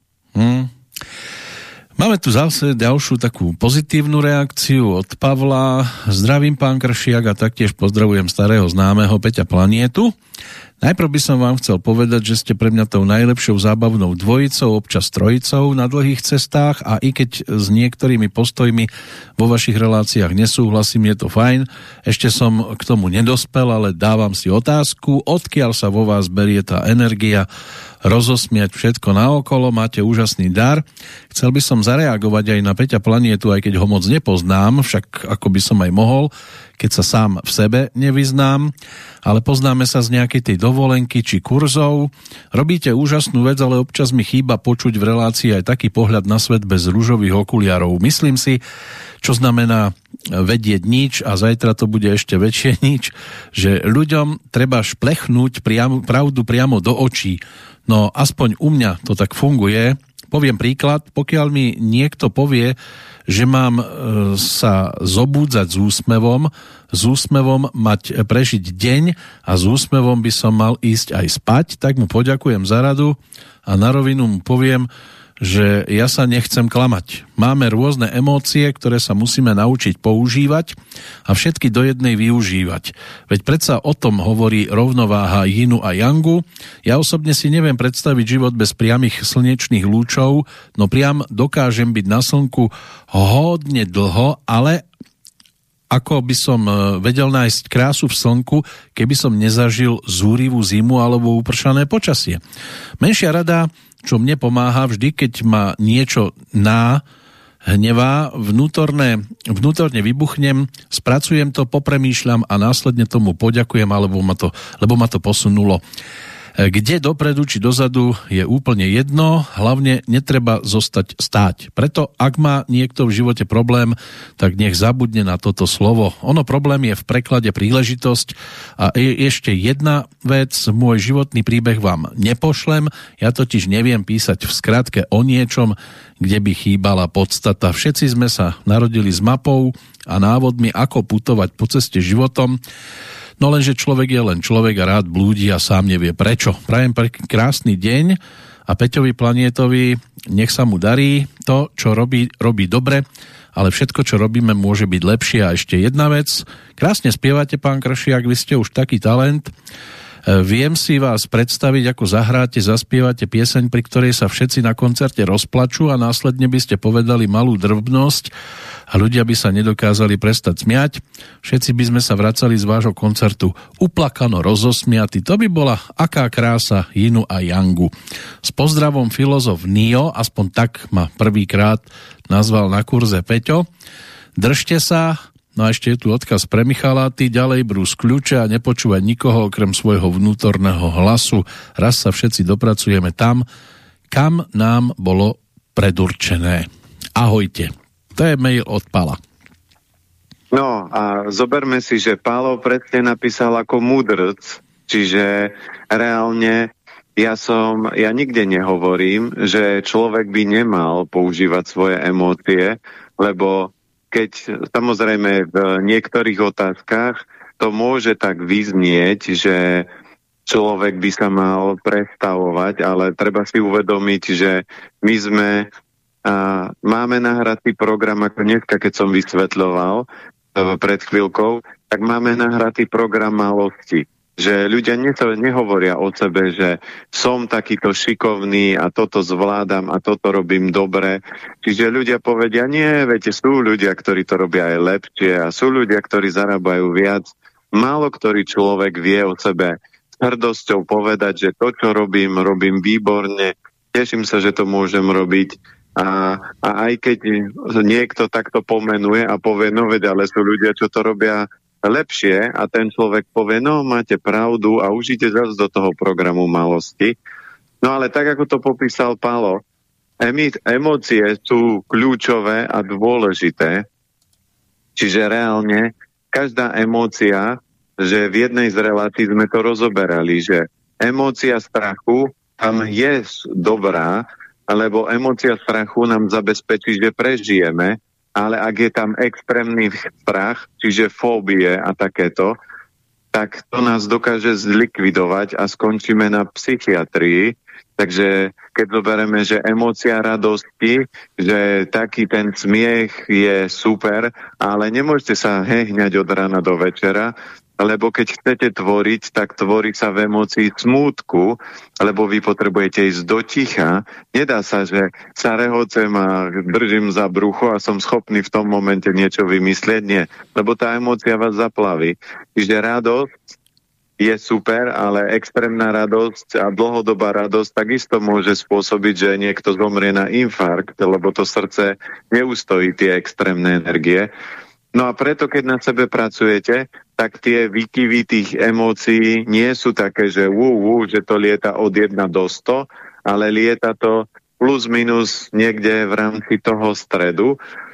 Máme tu zase ďalšiu takú pozitívnu reakciu od Pavla. Zdravím, pán Kršiak, a taktiež pozdravujem starého známeho Peťa Planietu. Najprv by som vám chcel povedať, že ste pre mňa tou najlepšou zábavnou dvojicou, občas trojicou na dlhých cestách a i keď s niektorými postojmi vo vašich reláciách nesúhlasím, je to fajn. Ešte som k tomu nedospel, ale dávam si otázku, odkiaľ sa vo vás berie tá energia rozosmiať všetko naokolo, máte úžasný dar. Chcel by som zareagovať aj na Peťa Planietu, aj keď ho moc nepoznám, však ako by som aj mohol, keď sa sám v sebe nevyznám, ale poznáme sa z nejakej tej dovolenky či kurzov. Robíte úžasnú vec, ale občas mi chýba počuť v relácii aj taký pohľad na svet bez ružových okuliarov. Myslím si, čo znamená vedieť nič a zajtra to bude ešte väčšie nič, že ľuďom treba šplechnúť pravdu priamo do očí. No aspoň u mňa to tak funguje. Poviem príklad, pokiaľ mi niekto povie, že mám sa zobúdzať s úsmevom mať prežiť deň a s úsmevom by som mal ísť aj spať, tak mu poďakujem za radu a na rovinu mu poviem, že ja sa nechcem klamať. Máme rôzne emócie, ktoré sa musíme naučiť používať a všetky do jednej využívať. Veď predsa o tom hovorí rovnováha Yinu a Yangu. Ja osobne si neviem predstaviť život bez priamych slnečných lúčov, no priam dokážem byť na slnku hodne dlho, ale ako by som vedel nájsť krásu v slnku, keby som nezažil zúrivú zimu alebo upršané počasie. Menšia rada, čo mne pomáha vždy, keď ma niečo hnevá, vnútorne vybuchnem, spracujem to, popremýšľam a následne tomu poďakujem, lebo ma to posunulo. Kde dopredu či dozadu je úplne jedno, hlavne netreba zostať stáť. Preto ak má niekto v živote problém, tak nech zabudne na toto slovo. Ono problém je v preklade príležitosť a ešte jedna vec, môj životný príbeh vám nepošlem, ja totiž neviem písať v skratke o niečom, kde by chýbala podstata. Všetci sme sa narodili s mapou a návodmi, ako putovať po ceste životom. No lenže človek je len človek a rád blúdi a sám nevie prečo. Prajem krásny deň a Peťovi Planietovi nech sa mu darí. To, čo robí dobre, ale všetko, čo robíme, môže byť lepšie. A ešte jedna vec. Krásne spievate, pán Kršiak, vy ste už taký talent. Viem si vás predstaviť, ako zahráte, zaspievate pieseň, pri ktorej sa všetci na koncerte rozplačú a následne by ste povedali malú drobnosť a ľudia by sa nedokázali prestať smiať. Všetci by sme sa vracali z vášho koncertu uplakano rozosmiatí. To by bola aká krása Yinu a Yangu. S pozdravom filozof Nio, aspoň tak ma prvýkrát nazval na kurze Peťo. Držte sa. No a ešte je tu odkaz pre Michala, ty ďalej brús kľúče a nepočúvať nikoho okrem svojho vnútorného hlasu. Raz sa všetci dopracujeme tam, kam nám bolo predurčené. Ahojte. To je mail od Pala. No a zoberme si, že Pálo presne napísal ako múdrc, Čiže reálne ja nikde nehovorím, že človek by nemal používať svoje emócie, lebo keď samozrejme v niektorých otázkach to môže tak vyznieť, že človek by sa mal prestavovať, ale treba si uvedomiť, že my máme nahratý program, ako dneska, keď som vysvetľoval pred chvíľkou, tak máme nahratý program malosti. Že ľudia nehovoria o sebe, že som takýto šikovný a toto zvládam a toto robím dobre. Čiže ľudia povedia, nie, viete, sú ľudia, ktorí to robia aj lepšie a sú ľudia, ktorí zarábajú viac. Málo ktorý človek vie o sebe s hrdosťou povedať, že to, čo robím výborne, teším sa, že to môžem robiť. A aj keď niekto takto pomenuje a povie, no veď, ale sú ľudia, čo to robia lepšie a ten človek povie, no máte pravdu a už ide zase do toho programu malosti. No ale tak, ako to popísal Pálo, emócie sú kľúčové a dôležité. Čiže reálne každá emócia, že v jednej z relácií sme to rozoberali, že emócia strachu tam je dobrá, lebo emócia strachu nám zabezpečí, že prežijeme, ale ak je tam extrémny strach, čiže fóbie a takéto, tak to nás dokáže zlikvidovať a skončíme na psychiatrii. Takže keď zoberieme, že emócia radosti, že taký ten smiech je super, ale nemôžete sa hneď od rána do večera, lebo keď chcete tvoriť, tak tvorí sa v emócii smútku, lebo vy potrebujete ísť do ticha. Nedá sa, že sa rehocem a držím za brucho a som schopný v tom momente niečo vymyslieť. Nie, lebo tá emócia vás zaplaví. Čiže radosť je super, ale extrémna radosť a dlhodobá radosť takisto môže spôsobiť, že niekto zomrie na infarkt, lebo to srdce neustojí tie extrémne energie. No a preto, keď na sebe pracujete, tak tie výkyvy tých emócií nie sú také, že že to lieta od 1 do 100, ale lieta to plus minus niekde v rámci toho stredu.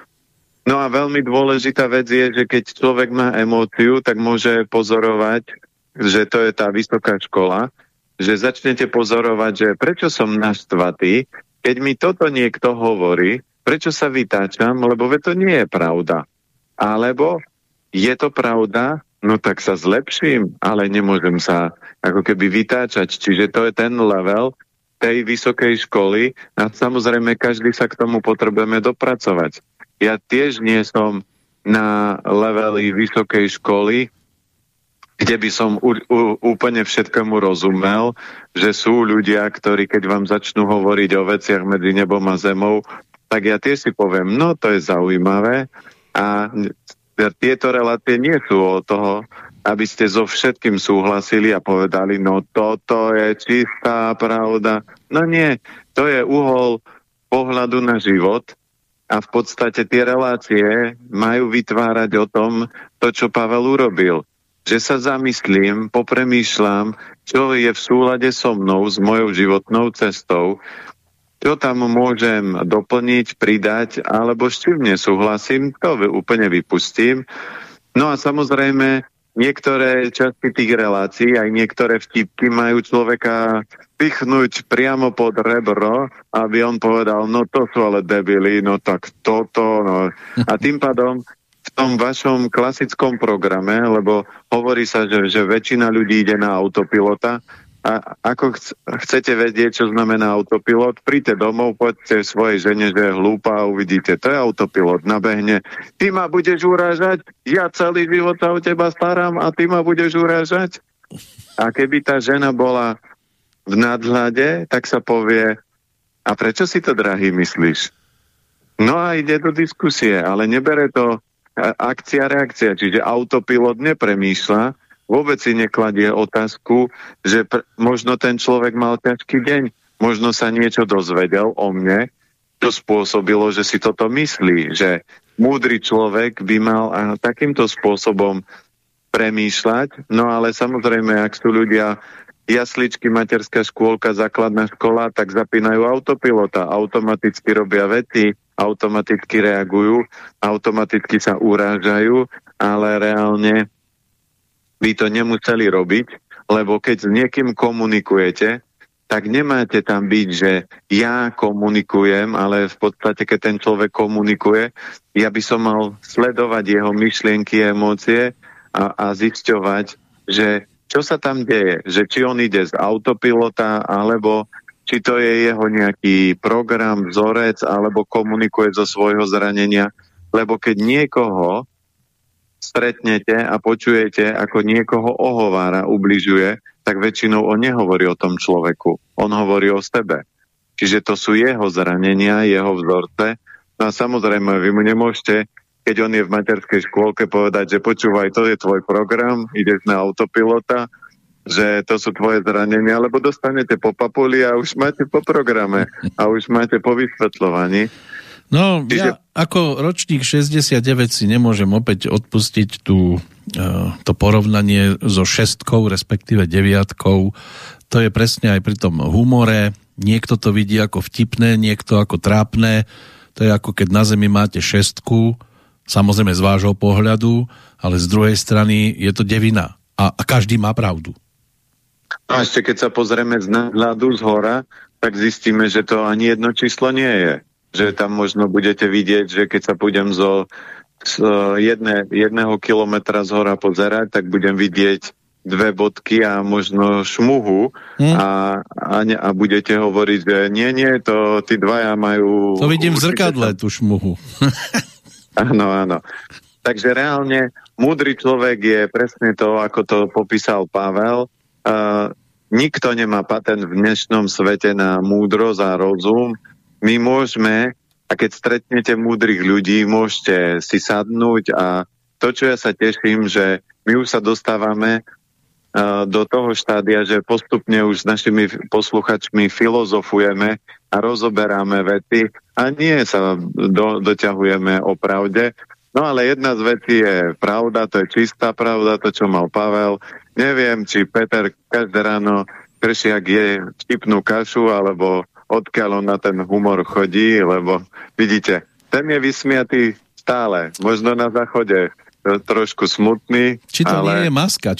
No a veľmi dôležitá vec je, že keď človek má emóciu, tak môže pozorovať, že to je tá vysoká škola, že začnete pozorovať, že prečo som naštvatý, keď mi toto niekto hovorí, prečo sa vytáčam, lebo to nie je pravda. Alebo je to pravda, no tak sa zlepším, ale nemôžem sa ako keby vytáčať. Čiže to je ten level tej vysokej školy a samozrejme každý sa k tomu potrebujeme dopracovať. Ja tiež nie som na leveli vysokej školy, kde by som úplne všetkému rozumel, že sú ľudia, ktorí keď vám začnú hovoriť o veciach medzi nebom a zemou, tak ja tiež si poviem, no to je zaujímavé. A tieto relácie nie sú o toho, aby ste so všetkým súhlasili a povedali, no toto je čistá pravda. No nie, to je uhol pohľadu na život a v podstate tie relácie majú vytvárať o tom, to, čo Pavel urobil. Že sa zamyslím, popremýšľam, čo je v súlade so mnou, s mojou životnou cestou, čo tam môžem doplniť, pridať, alebo s čím nesúhlasím, to úplne vypustím. No a samozrejme, niektoré časti tých relácií, aj niektoré vtipky majú človeka pichnúť priamo pod rebro, aby on povedal, no to sú ale debili, no tak toto, no. A tým pádom v tom vašom klasickom programe, lebo hovorí sa, že väčšina ľudí ide na autopilota, a ako chcete vedieť, čo znamená autopilot, príďte domov, poďte svojej žene, že je hlúpa a uvidíte, to je autopilot, nabehne. Ty ma budeš urážať? Ja celý život sa o teba starám a ty ma budeš urážať? A keby tá žena bola v nadhľade, tak sa povie, a prečo si to, drahý, myslíš? No a ide do diskusie, ale nebere to akcia-reakcia, čiže autopilot nepremýšľa, vôbec si nekladie otázku, že možno ten človek mal ťažký deň, možno sa niečo dozvedel o mne, čo spôsobilo, že si toto myslí, že múdry človek by mal takýmto spôsobom premýšľať, no ale samozrejme, ak sú ľudia jasličky, materská škôlka, základná škola, tak zapínajú autopilota, automaticky robia veci, automaticky reagujú, automaticky sa urážajú, ale reálne by to nemuseli robiť, lebo keď s niekým komunikujete, tak nemáte tam byť, že ja komunikujem, ale v podstate, keď ten človek komunikuje, ja by som mal sledovať jeho myšlienky, emócie a zisťovať, že čo sa tam deje, že či on ide z autopilota, alebo či to je jeho nejaký program, vzorec, alebo komunikuje zo svojho zranenia. Lebo keď niekoho stretnete a počujete, ako niekoho ohovára, ubližuje, tak väčšinou on nehovorí o tom človeku. On hovorí o sebe. Čiže to sú jeho zranenia, jeho vzorce. No a samozrejme, vy mu nemôžete, keď on je v materskej škôlke, povedať, že počúvaj, to je tvoj program, ideš na autopilota, že to sú tvoje zranenia, lebo dostanete po papuli a už máte po programe a už máte po vysvetľovaní. No, ja ako ročník 69 si nemôžem opäť odpustiť to porovnanie so šestkou, respektíve deviatkou. To je presne aj pri tom humore. Niekto to vidí ako vtipné, niekto ako trápne. To je ako keď na zemi máte šestku, samozrejme z vášho pohľadu, ale z druhej strany je to devina. A každý má pravdu. A ešte keď sa pozrieme z nadhľadu, z hora, tak zistíme, že to ani jedno číslo nie je. Že tam možno budete vidieť, že keď sa pôjdem z jedného kilometra z hora pozerať, tak budem vidieť 2 bodky a možno šmuhu a budete hovoriť, že nie, to tí dvaja majú... To vidím v zrkadle, tú šmuhu. Áno. Takže reálne múdry človek je presne to, ako to popísal Pavel. Nikto nemá patent v dnešnom svete na múdrosť a rozum. My môžeme, a keď stretnete múdrych ľudí, môžete si sadnúť a to, čo ja sa teším, že my už sa dostávame do toho štádia, že postupne už s našimi posluchačmi filozofujeme a rozoberáme vety a nie sa doťahujeme o pravde. No ale jedna z vecí je pravda, to je čistá pravda, to, čo mal Pavel. Neviem, či Peter každé ráno Kršiak je vtipnú kašu, alebo odkiaľ on na ten humor chodí, lebo vidíte, ten je vysmiatý stále, možno na záchode trošku smutný. Či to nie je maska?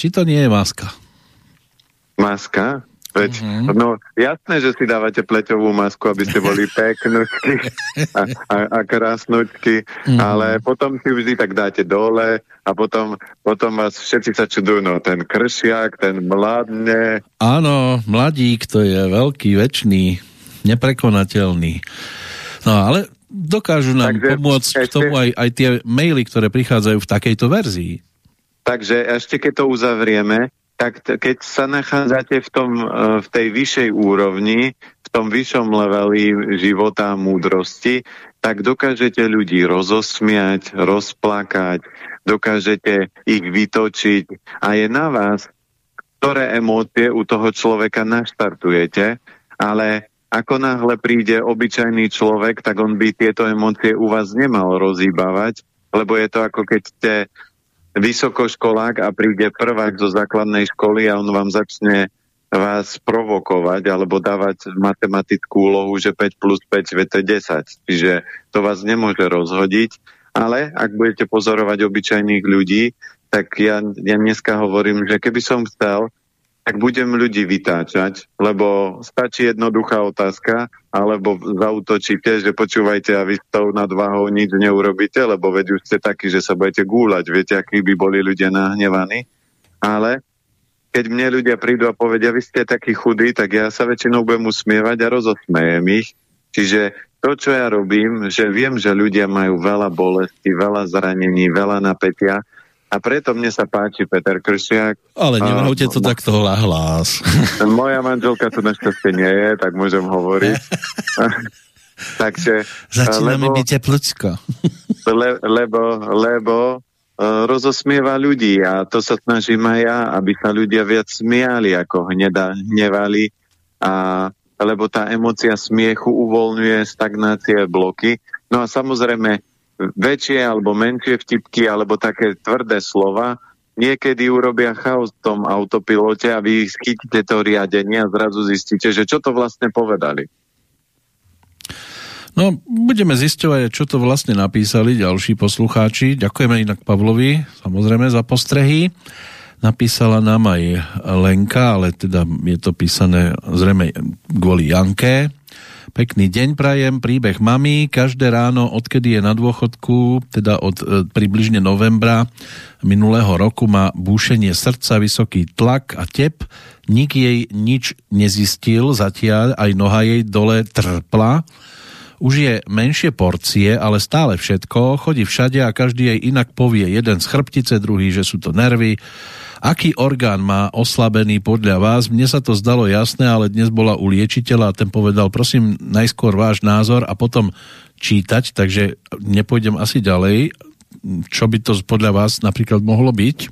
Maska? Veď, no jasné, že si dávate pleťovú masku, aby ste boli peknúčky a krásnučky, ale potom si vždy tak dáte dole a potom vás všetci sa čudujú, no ten Kršiak, ten mladne. Áno, mladík, to je veľký, večný, neprekonateľný. No ale dokážu nám pomôcť k tomu aj tie maily, ktoré prichádzajú v takejto verzii. Takže ešte keď to uzavrieme, tak keď sa nachádzate v tej vyššej úrovni, v tom vyššom leveli života a múdrosti, tak dokážete ľudí rozosmiať, rozplakať, dokážete ich vytočiť a je na vás, ktoré emócie u toho človeka naštartujete, ale ako náhle príde obyčajný človek, tak on by tieto emócie u vás nemal rozhýbavať, lebo je to ako keď ste vysokoškolák a príde prvák zo základnej školy a on vám začne vás provokovať alebo dávať matematickú úlohu, že 5 plus 5 je 10. Čiže to vás nemôže rozhodiť, ale ak budete pozorovať obyčajných ľudí, tak ja dneska hovorím, že keby som chcel, tak budem ľudí vytáčať, lebo stačí jednoduchá otázka, alebo zaútočíte, že počúvajte a vy s tou nadváhou nič neurobíte, lebo veď už ste takí, že sa budete gúľať, viete, akí by boli ľudia nahnevaní. Ale keď mne ľudia prídu a povedia, vy ste takí chudí, tak ja sa väčšinou budem usmievať a rozosmejem ich. Čiže to, čo ja robím, že viem, že ľudia majú veľa bolesti, veľa zranení, veľa napätia, a preto mne sa páči Peter Kršiak. Ale nevravte to takto hlas. Moja manželka tu našťastie nie je, tak môžem hovoriť. Takže... Začína mi byť teplúčko. Lebo rozosmieva ľudí a to sa snažím aj ja, aby sa ľudia viac smiali, ako hnevali. Lebo tá emócia smiechu uvoľňuje stagnácie, bloky. No a samozrejme väčšie alebo menšie vtipky alebo také tvrdé slova niekedy urobia chaos v tom autopilote a vy chytíte to riadenie a zrazu zistíte, že čo to vlastne povedali. No, budeme zisťovať, čo to vlastne napísali ďalší poslucháči. Ďakujeme inak Pavlovi, samozrejme, za postrehy. Napísala nám aj Lenka, ale teda je to písané zrejme kvôli Janke. Pekný deň prajem, príbeh mami. Každé ráno, odkedy je na dôchodku, teda od približne novembra minulého roku, má búšenie srdca, vysoký tlak a tep. Nik jej nič nezistil zatiaľ, aj noha jej dole trpla. Už je menšie porcie, ale stále všetko. Chodí všade a každý jej inak povie. Jeden z chrbtice, druhý, že sú to nervy. Aký orgán má oslabený podľa vás? Mne sa to zdalo jasné, ale dnes bola u liečiteľa a ten povedal, prosím, najskôr váš názor a potom čítať, takže nepôjdem asi ďalej. Čo by to podľa vás napríklad mohlo byť?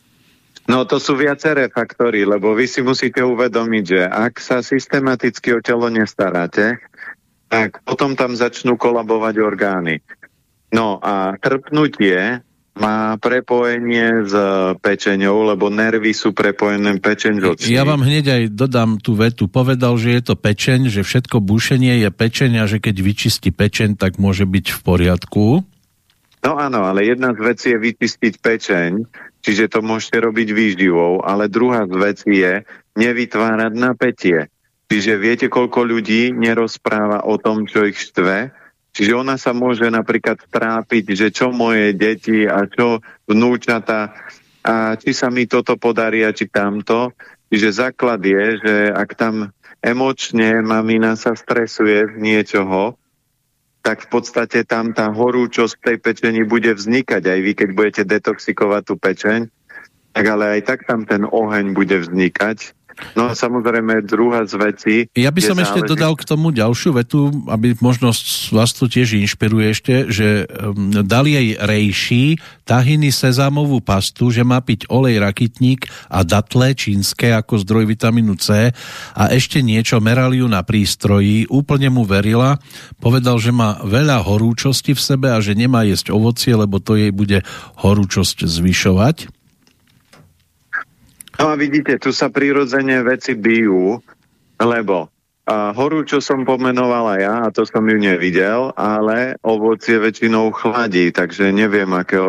No to sú viaceré faktory, lebo vy si musíte uvedomiť, že ak sa systematicky o telo nestaráte, tak potom tam začnú kolabovať orgány. No a trpnutie má prepojenie s pečeňou, lebo nervy sú prepojené pečeň žlčí. Ja vám hneď aj dodám tú vetu. Povedal, že je to pečeň, že všetko bušenie je pečeň a že keď vyčistí pečeň, tak môže byť v poriadku. No áno, ale jedna z vecí je vyčistiť pečeň, čiže to môžete robiť výživou, ale druhá z vecí je nevytvárať napätie. Čiže viete, koľko ľudí nerozpráva o tom, čo ich štve? Čiže ona sa môže napríklad trápiť, že čo moje deti a čo vnúčata a či sa mi toto podarí a či tamto. Čiže základ je, že ak tam emočne mamina sa stresuje z niečoho, tak v podstate tam tá horúčosť v tej pečeni bude vznikať. Aj vy, keď budete detoxikovať tú pečeň, tak ale aj tak tam ten oheň bude vznikať. No samozrejme druhá z vecí... Ja by som ešte dodal k tomu ďalšiu vetu, aby možno vás to tiež inšpiruje ešte, že dal jej rejší, tahiny, sezámovú pastu, že má piť olej rakitník a datle čínske ako zdroj vitamínu C a ešte niečo, meral ju na prístroji, úplne mu verila, povedal, že má veľa horúčosti v sebe a že nemá jesť ovocie, lebo to jej bude horúčosť zvyšovať. No a vidíte, tu sa prirodzene veci bijú, lebo horúčo som pomenovala ja, a to som ju nevidel, ale ovocie väčšinou chladí, takže neviem,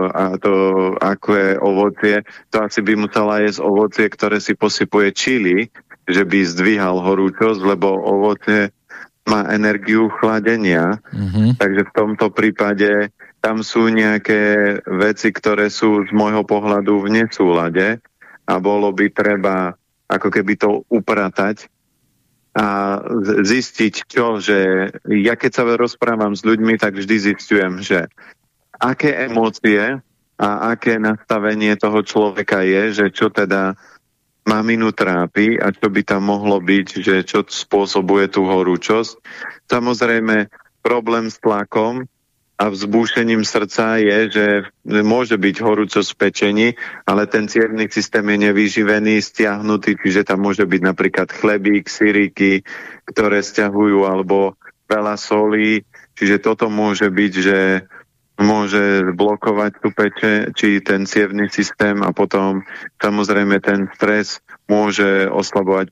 aké ovocie. To asi by musela jesť ovocie, ktoré si posypuje čili, že by zdvíhal horúčosť, lebo ovocie má energiu chladenia. Takže v tomto prípade tam sú nejaké veci, ktoré sú z môjho pohľadu v nesúlade. A bolo by treba ako keby to upratať a zistiť že ja keď sa rozprávam s ľuďmi, tak vždy zistujem, že aké emócie a aké nastavenie toho človeka je, že čo teda maminu trápi a čo by tam mohlo byť, že čo spôsobuje tú horúčosť. Samozrejme, problém s tlakom a vzbúšením srdca je, že môže byť horúcosť v pečení, ale ten cievny systém je nevýživený, stiahnutý, čiže tam môže byť napríklad chlebík, syríky, ktoré stiahujú, alebo veľa solí, čiže toto môže byť, že môže blokovať tú či ten cievny systém a potom samozrejme ten stres môže oslabovať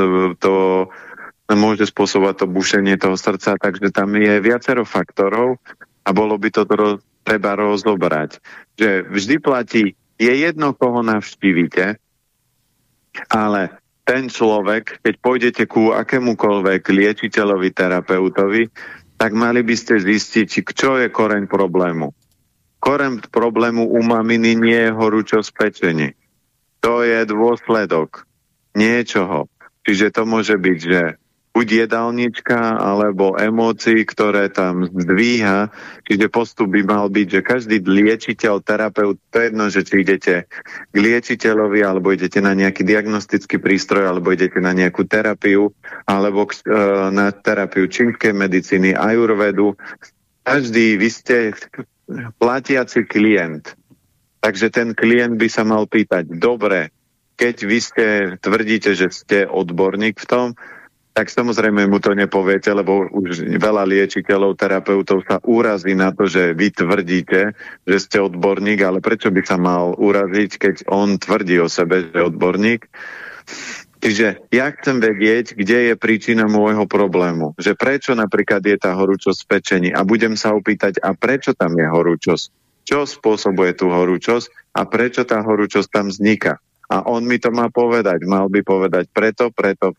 môže spôsobovať to bušenie toho srdca, takže tam je viacero faktorov, a bolo by to treba rozobrať. Že vždy platí, je jedno, koho navštívite, ale ten človek, keď pôjdete ku akémukoľvek liečiteľovi, terapeutovi, tak mali by ste zistiť, čo je koreň problému. Koreň problému u maminy nie je horúčosť pečení. To je dôsledok niečoho. Čiže to môže byť, že buď jedálnička, alebo emócií, ktoré tam zdvíha. Čiže postup by mal byť, že každý liečiteľ, terapeut, to je jedno, že či idete k liečiteľovi, alebo idete na nejaký diagnostický prístroj, alebo idete na nejakú terapiu, alebo na terapiu čínskej medicíny, ajurvedu. Každý, vy ste platiaci klient. Takže ten klient by sa mal pýtať, dobre, keď vy tvrdíte, že ste odborník v tom, tak samozrejme mu to nepoviete, lebo už veľa liečiteľov, terapeutov sa urazí na to, že vy tvrdíte, že ste odborník, ale prečo by sa mal uraziť, keď on tvrdí o sebe, že je odborník? Čiže ja chcem vedieť, kde je príčina môjho problému. Že prečo napríklad je tá horúčosť v pečení a budem sa opýtať, a prečo tam je horúčosť? Čo spôsobuje tú horúčosť a prečo tá horúčosť tam vzniká? A on mi to má povedať. Mal by povedať preto.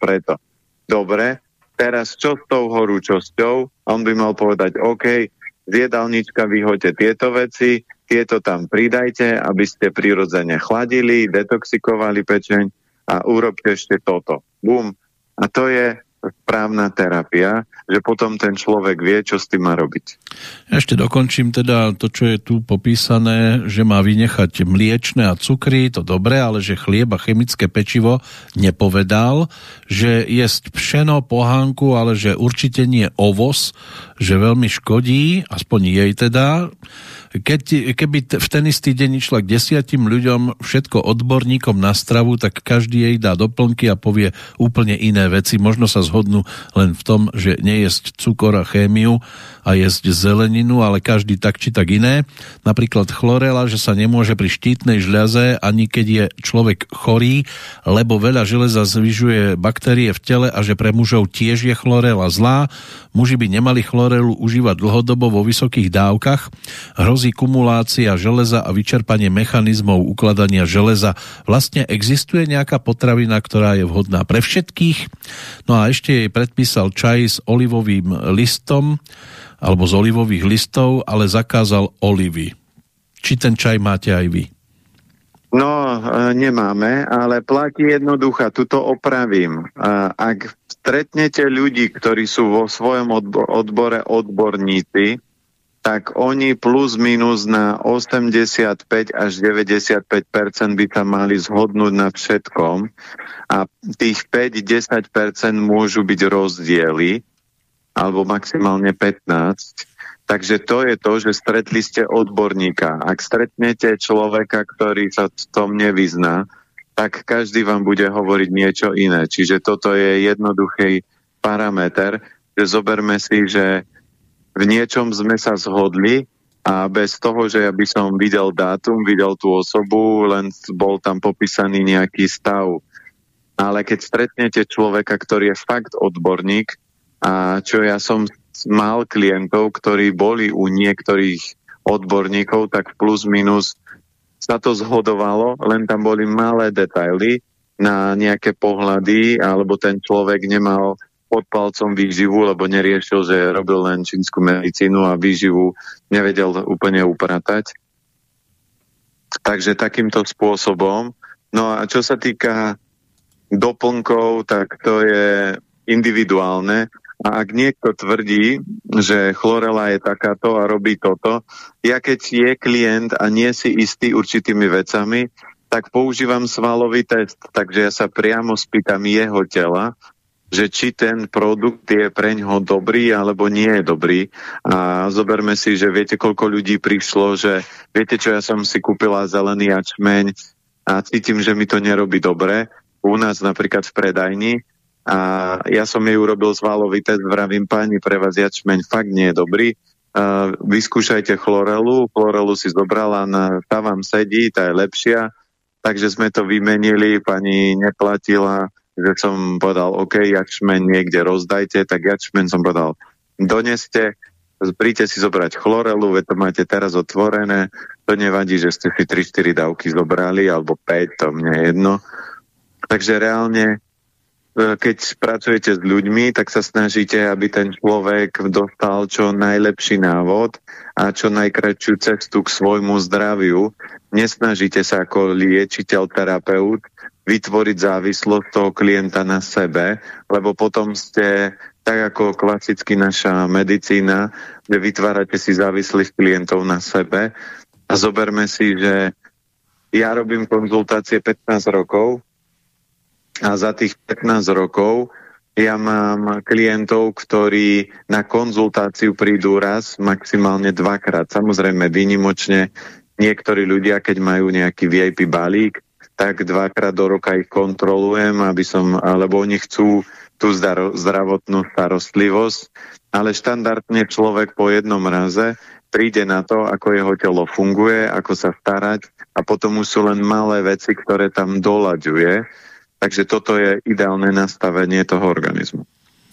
Dobre, teraz čo s tou horúčosťou? On by mal povedať, OK, z jedálnička vyhoďte tieto veci, tieto tam pridajte, aby ste prirodzene chladili, detoxikovali pečeň a urobte ešte toto. Bum. A to je správna terapia, že potom ten človek vie, čo s tým má robiť. Ešte dokončím teda to, čo je tu popísané, že má vynechať mliečne a cukry, to dobre, ale že chlieb a chemické pečivo nepovedal, že jesť pšeno, pohánku, ale že určite nie ovoz, že veľmi škodí, aspoň jej teda. Keby v ten istý deň išla k 10 ľuďom, všetko odborníkom na stravu, tak každý jej dá doplnky a povie úplne iné veci. Možno sa zhodnú len v tom, že nejesť cukor a chémiu a jesť zeleninu, ale každý tak či tak iné. Napríklad chlorela, že sa nemôže pri štítnej žľaze, ani keď je človek chorý, lebo veľa železa zvyšuje baktérie v tele a že pre mužov tiež je chlorela zlá. Muži by nemali chlorelu užívať dlhodobo vo vysokých dávkach. Hrozí kumulácia železa a vyčerpanie mechanizmov ukladania železa. Vlastne existuje nejaká potravina, ktorá je vhodná pre všetkých? No a ešte jej predpísal čaj s olivovým listom alebo z olivových listov, ale zakázal olivy. Či ten čaj máte aj vy? No, nemáme, ale platí jednoduchá, tuto opravím. Ak stretnete ľudí, ktorí sú vo svojom odbore odborníci, tak oni plus minus na 85 až 95% by sa mali zhodnúť na všetkom a tých 5-10% môžu byť rozdiely alebo maximálne 15%. Takže to je to, že stretli ste odborníka. Ak stretnete človeka, ktorý sa v tom nevyzná, tak každý vám bude hovoriť niečo iné. Čiže toto je jednoduchý parameter, že zoberme si, že v niečom sme sa zhodli a bez toho, že ja by som videl dátum, videl tú osobu, len bol tam popísaný nejaký stav. Ale keď stretnete človeka, ktorý je fakt odborník, a čo ja som mal klientov, ktorí boli u niektorých odborníkov, tak plus minus sa to zhodovalo, len tam boli malé detaily na nejaké pohľady, alebo ten človek nemal pod palcom výživu, lebo neriešil, že robil len čínsku medicínu a výživu nevedel úplne upratať. Takže takýmto spôsobom. No a čo sa týka doplnkov, tak to je individuálne. A ak niekto tvrdí, že chlorela je takáto a robí toto, ja keď je klient a nie si istý určitými vecami, tak používam svalový test. Takže ja sa priamo spýtam jeho tela, že či ten produkt je preňho dobrý alebo nie je dobrý. A zoberme si, že viete, koľko ľudí prišlo, že viete čo, ja som si kúpila zelený jačmeň a cítim, že mi to nerobí dobre. U nás napríklad v predajni. A ja som jej urobil svalový test, vravím, páni, pre vás jačmeň fakt nie je dobrý. Vyskúšajte chlorelu si zobrala, tá vám sedí, tá je lepšia. Takže sme to vymenili, pani neplatila, že som povedal, OK, jačmeň niekde rozdajte, tak jačmeň som povedal, doneste, príďte si zobrať chlorelu, veď to máte teraz otvorené, to nevadí, že ste si 3-4 dávky zobrali, alebo 5, to mne je jedno. Takže reálne keď pracujete s ľuďmi, tak sa snažíte, aby ten človek dostal čo najlepší návod a čo najkratšiu cestu k svojmu zdraviu. Nesnažíte sa ako liečiteľ, terapeut vytvoriť závislosť toho klienta na sebe, lebo potom ste tak ako klasicky naša medicína, že vytvárate si závislých klientov na sebe. A zoberme si, že ja robím konzultácie 15 rokov, a za tých 15 rokov ja mám klientov, ktorí na konzultáciu prídu raz, maximálne 2-krát. Samozrejme, výnimočne niektorí ľudia, keď majú nejaký VIP balík, tak 2-krát do roka ich kontrolujem, lebo oni chcú tú zdravotnú starostlivosť. Ale štandardne človek po jednom raze príde na to, ako jeho telo funguje, ako sa starať a potom už sú len malé veci, ktoré tam doľaďuje. Takže toto je ideálne nastavenie toho organizmu.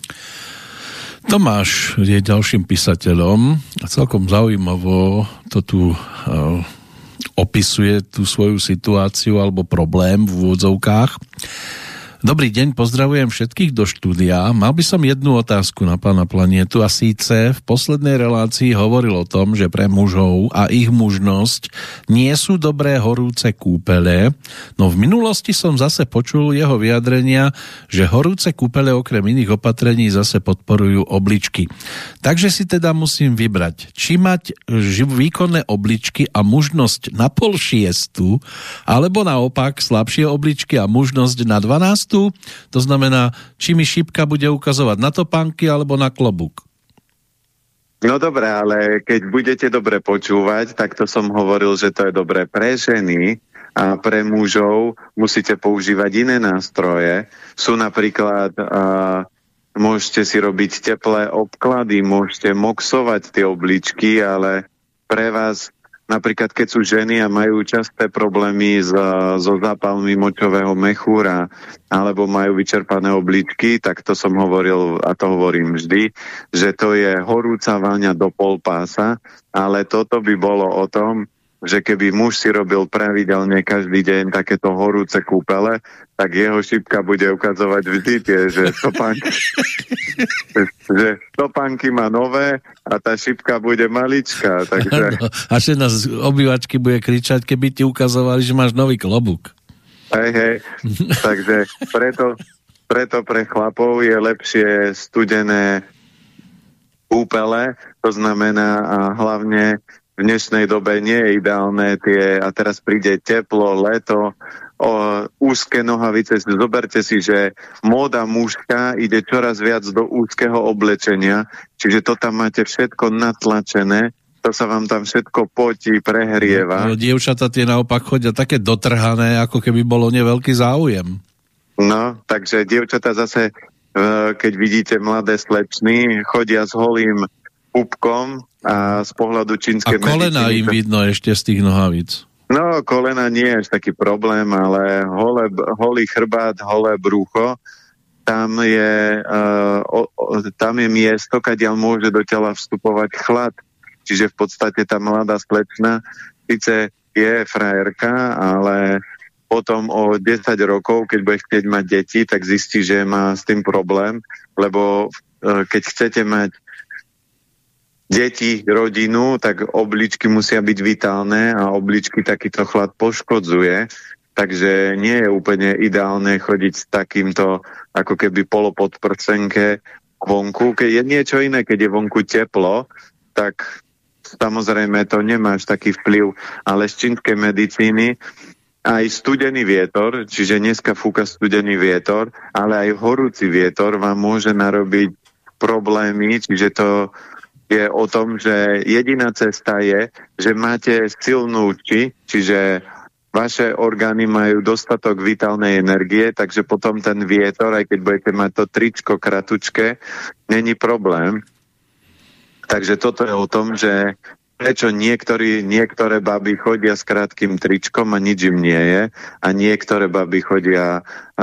Tomáš je ďalším písateľom a celkom zaujímavo to tu opisuje tú svoju situáciu alebo problém v úvodzovkách. Dobrý deň, pozdravujem všetkých do štúdia. Mal by som jednu otázku na pána Planietu a síce v poslednej relácii hovoril o tom, že pre mužov a ich mužnosť nie sú dobré horúce kúpele, no v minulosti som zase počul jeho vyjadrenia, že horúce kúpele okrem iných opatrení zase podporujú obličky. Takže si teda musím vybrať, či mať výkonné obličky a mužnosť na 5:30, alebo naopak slabšie obličky a mužnosť na 12. To znamená, či mi šipka bude ukazovať na topánky alebo na klobúk. No dobré, ale keď budete dobre počúvať, tak to som hovoril, že to je dobré pre ženy a pre mužov musíte používať iné nástroje. Sú napríklad, môžete si robiť teplé obklady, môžete moxovať tie obličky, ale pre vás napríklad, keď sú ženy a majú časté problémy so zápalmi močového mechúra alebo majú vyčerpané obličky, tak to som hovoril a to hovorím vždy, že to je horúca váňa do polpása, ale toto by bolo o tom, že keby muž si robil pravidelne každý deň takéto horúce kúpele, tak jeho šipka bude ukazovať vždy tie, že topánky má nové a tá šipka bude maličká. Takže... A žena z obývačky bude kričať, keby ti ukazovali, že máš nový klobúk. Hej. Takže preto pre chlapov je lepšie studené kúpele, to znamená a hlavne v dnešnej dobe nie je ideálne a teraz príde teplo, leto, úzke nohavice. Zoberte si, že móda mužská ide čoraz viac do úzkeho oblečenia, čiže to tam máte všetko natlačené, to sa vám tam všetko potí, prehrieva. No, dievčatá tie naopak chodia také dotrhané, ako keby bolo neveľký záujem. No, takže dievčatá zase, keď vidíte mladé slečny, chodia s holým pupkom a z pohľadu čínskej medicíny... A kolena im vidno ešte z tých nohavíc. No, kolena nie je až taký problém, ale holý chrbát, holé brucho, tam je miesto, kadiaľ môže do tela vstupovať chlad. Čiže v podstate tá mladá slečna síce je frajerka, ale potom o 10 rokov, keď bude chcieť mať deti, tak zistí, že má s tým problém, lebo keď chcete mať deti, rodinu, tak obličky musia byť vitálne a obličky takýto chlad poškodzuje, takže nie je úplne ideálne chodiť s takýmto ako keby polopodprsenke vonku. Keď je niečo iné, keď je vonku teplo, tak samozrejme to nemá až taký vplyv, ale z čínskej medicíny aj studený vietor, čiže dneska fúka studený vietor, ale aj horúci vietor vám môže narobiť problémy, čiže to je o tom, že jediná cesta je, že máte silnú či, čiže vaše orgány majú dostatok vitálnej energie, takže potom ten vietor, aj keď budete mať to tričko kratučké, není problém. Takže toto je o tom, že prečo niektoré baby chodia s krátkym tričkom a nič im nie je a niektoré baby chodia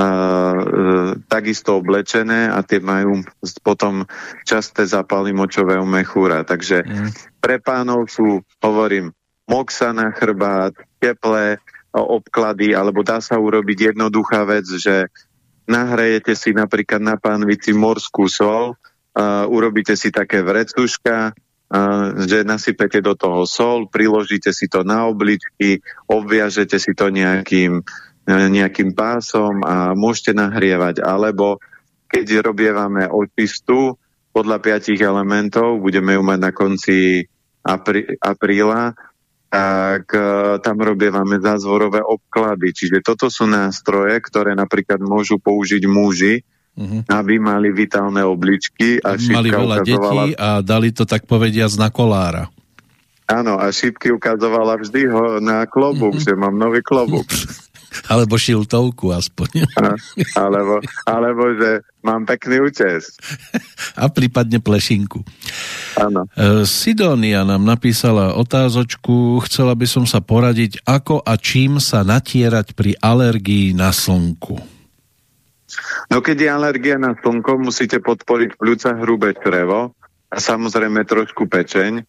takisto oblečené a tie majú potom časté zápaly močového mechúra. Takže pre pánov sú, hovorím, moxa na chrbát, teplé obklady, alebo dá sa urobiť jednoduchá vec, že nahrejete si napríklad na pánvici morskú sol, urobíte si také vrecuška, že nasypete do toho sol, priložíte si to na obličky, obviažete si to nejakým pásom a môžete nahrievať. Alebo keď robievame očistu podľa 5 elementov, budeme ju mať na konci apríla, tak tam robievame zázvorové obklady. Čiže toto sú nástroje, ktoré napríklad môžu použiť muži, aby mali vitálne obličky a mali veľa detí a dali to tak povediac na kolára. Áno, a šípky ukazovala vždy na klobúk, že mám nový klobúk. Alebo šiltovku aspoň. Alebo že mám pekný účes. A prípadne plešinku. Áno. Sidónia nám napísala otázočku, chcela by som sa poradiť, ako a čím sa natierať pri alergii na slnku. No keď je alergia na slnko, musíte podporiť pľúca, hrubé črevo a samozrejme trošku pečeň.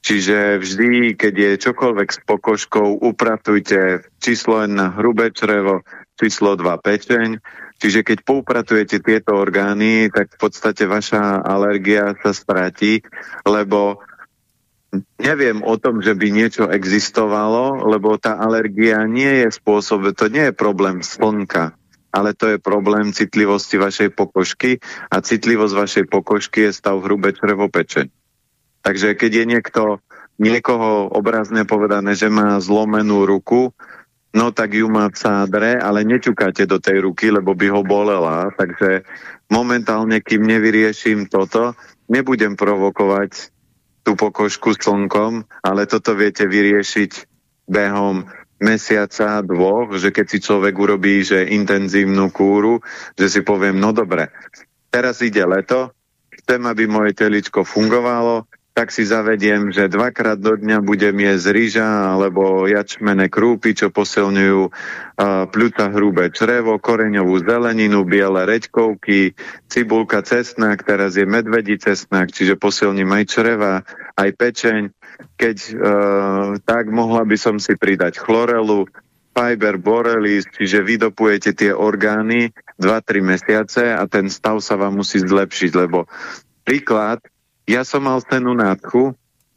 Čiže vždy, keď je čokoľvek s pokožkou, upratujte číslo 1 hrubé črevo, číslo 2 pečeň. Čiže keď poupratujete tieto orgány, tak v podstate vaša alergia sa stratí, lebo neviem o tom, že by niečo existovalo, lebo tá alergia nie je to nie je problém slnka, ale to je problém citlivosti vašej pokožky a citlivosť vašej pokožky je stav hrubé črevo pečeň. Takže keď je niekoho obrazne povedané, že má zlomenú ruku, no tak ju má v sádre, ale neťukáte do tej ruky, lebo by ho bolela. Takže momentálne, kým nevyrieším toto, nebudem provokovať tú pokožku slnkom, ale toto viete vyriešiť behom mesiaca, 2, že keď si človek urobí, že intenzívnu kúru, že si poviem, no dobre, teraz ide leto, chcem, aby moje teličko fungovalo, tak si zavediem, že 2-krát do dňa budem jesť rýža alebo jačmené krúpy, čo posilňujú pľúca hrubé črevo, koreňovú zeleninu, biele reďkovky, cibulka, cesnak, teraz je medvedí cesnak, čiže posilním aj čreva, aj pečeň. Keď tak, mohla by som si pridať chlorelu, fiber, borelis, čiže vydopujete tie orgány 2-3 mesiace a ten stav sa vám musí zlepšiť, lebo príklad, ja som mal stennú nádchu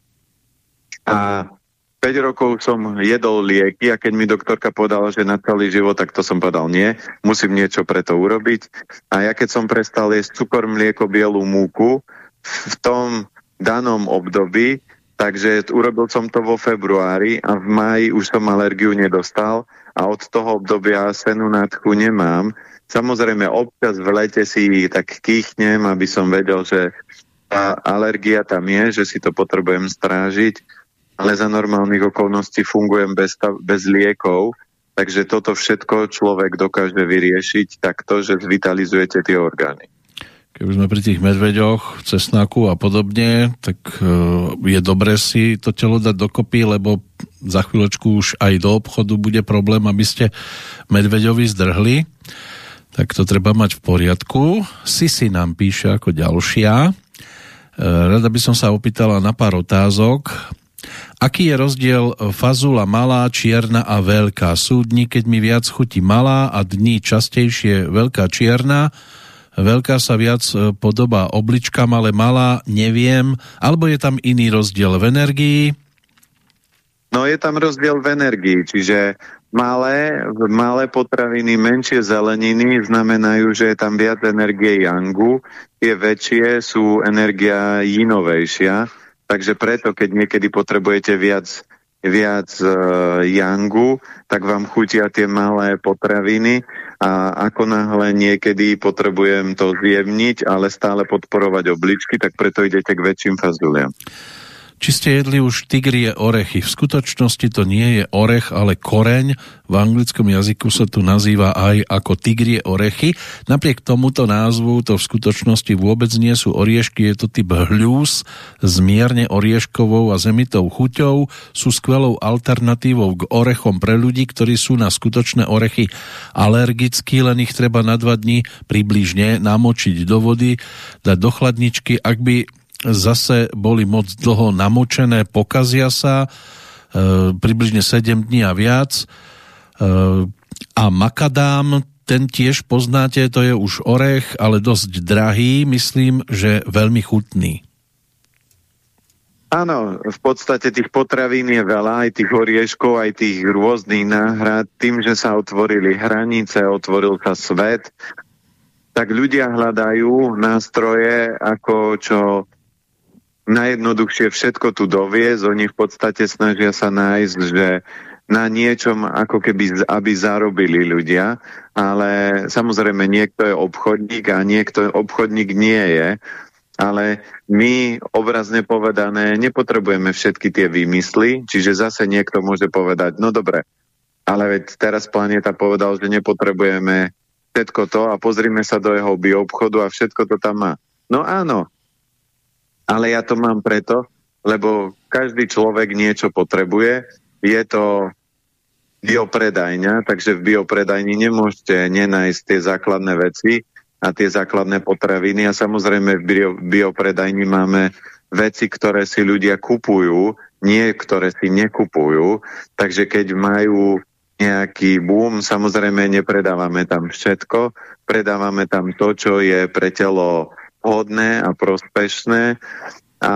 a 5 rokov som jedol lieky a keď mi doktorka povedala, že na celý život, tak to som povedal nie, musím niečo pre to urobiť. A ja keď som prestal jesť cukor, mlieko, bielú múku v tom danom období, takže urobil som to vo februári a v máji už som alergiu nedostal a od toho obdobia stennú nádchu nemám. Samozrejme, občas v lete si tak kýchnem, aby som vedel, že tá alergia tam je, že si to potrebujem strážiť, ale za normálnych okolností fungujem bez liekov, takže toto všetko človek dokáže vyriešiť takto, že zvitalizujete tie orgány. Keby sme pri tých medveďoch, cesnaku a podobne, tak je dobre si to telo dať dokopy, lebo za chvíľočku už aj do obchodu bude problém, aby ste medveďovi zdrhli. Tak to treba mať v poriadku. Sisi nám píše ako ďalšia. Rada by som sa opýtala na pár otázok. Aký je rozdiel fazula malá, čierna a veľká? Sú dni, keď mi viac chutí malá a dni častejšie veľká čierna. Veľká sa viac podobá obličkám, ale malá neviem. Alebo je tam iný rozdiel v energii? No je tam rozdiel v energii, čiže malé potraviny, menšie zeleniny znamenajú, že je tam viac energie yangu, tie väčšie sú energia yinovejšia, takže preto, keď niekedy potrebujete viac yangu, tak vám chutia tie malé potraviny a ako náhle niekedy potrebujem to zjemniť, ale stále podporovať obličky, tak preto idete k väčším fazuliam. Či ste jedli už tigrie orechy? V skutočnosti to nie je orech, ale koreň. V anglickom jazyku sa tu nazýva aj ako tigrie orechy. Napriek tomuto názvu to v skutočnosti vôbec nie sú oriešky, je to typ hľús s mierne orieškovou a zemitou chuťou. Sú skvelou alternatívou k orechom pre ľudí, ktorí sú na skutočné orechy alergickí, len ich treba na 2 dní približne namočiť do vody, dať do chladničky. Ak by zase boli moc dlho namočené, pokazia sa, približne 7 dní a viac. A makadám, ten tiež poznáte, to je už orech, ale dosť drahý, myslím, že veľmi chutný. Áno, v podstate tých potravín je veľa, aj tých orieškov, aj tých rôznych náhrad. Tým, že sa otvorili hranice, otvoril sa svet, tak ľudia hľadajú nástroje, ako čo najjednoduchšie všetko tu doviesť. Oni v podstate snažia sa nájsť, že na niečom ako keby, aby zarobili ľudia, ale samozrejme niekto je obchodník a niekto obchodník nie je, ale my, obrazne povedané, nepotrebujeme všetky tie výmysly, čiže zase niekto môže povedať, no dobre, ale veď teraz Planéta povedal, že nepotrebujeme všetko to a pozrime sa do jeho bioobchodu a všetko to tam má. No áno, ale ja to mám preto, lebo každý človek niečo potrebuje. Je to biopredajňa, takže v biopredajni nemôžete nenájsť tie základné veci. a tie základné potraviny. A samozrejme v biopredajni máme veci, ktoré si ľudia kupujú, nie ktoré si nekupujú. Takže keď majú nejaký boom, samozrejme nepredávame tam všetko, predávame tam to, čo je pre telo vhodné a prospešné a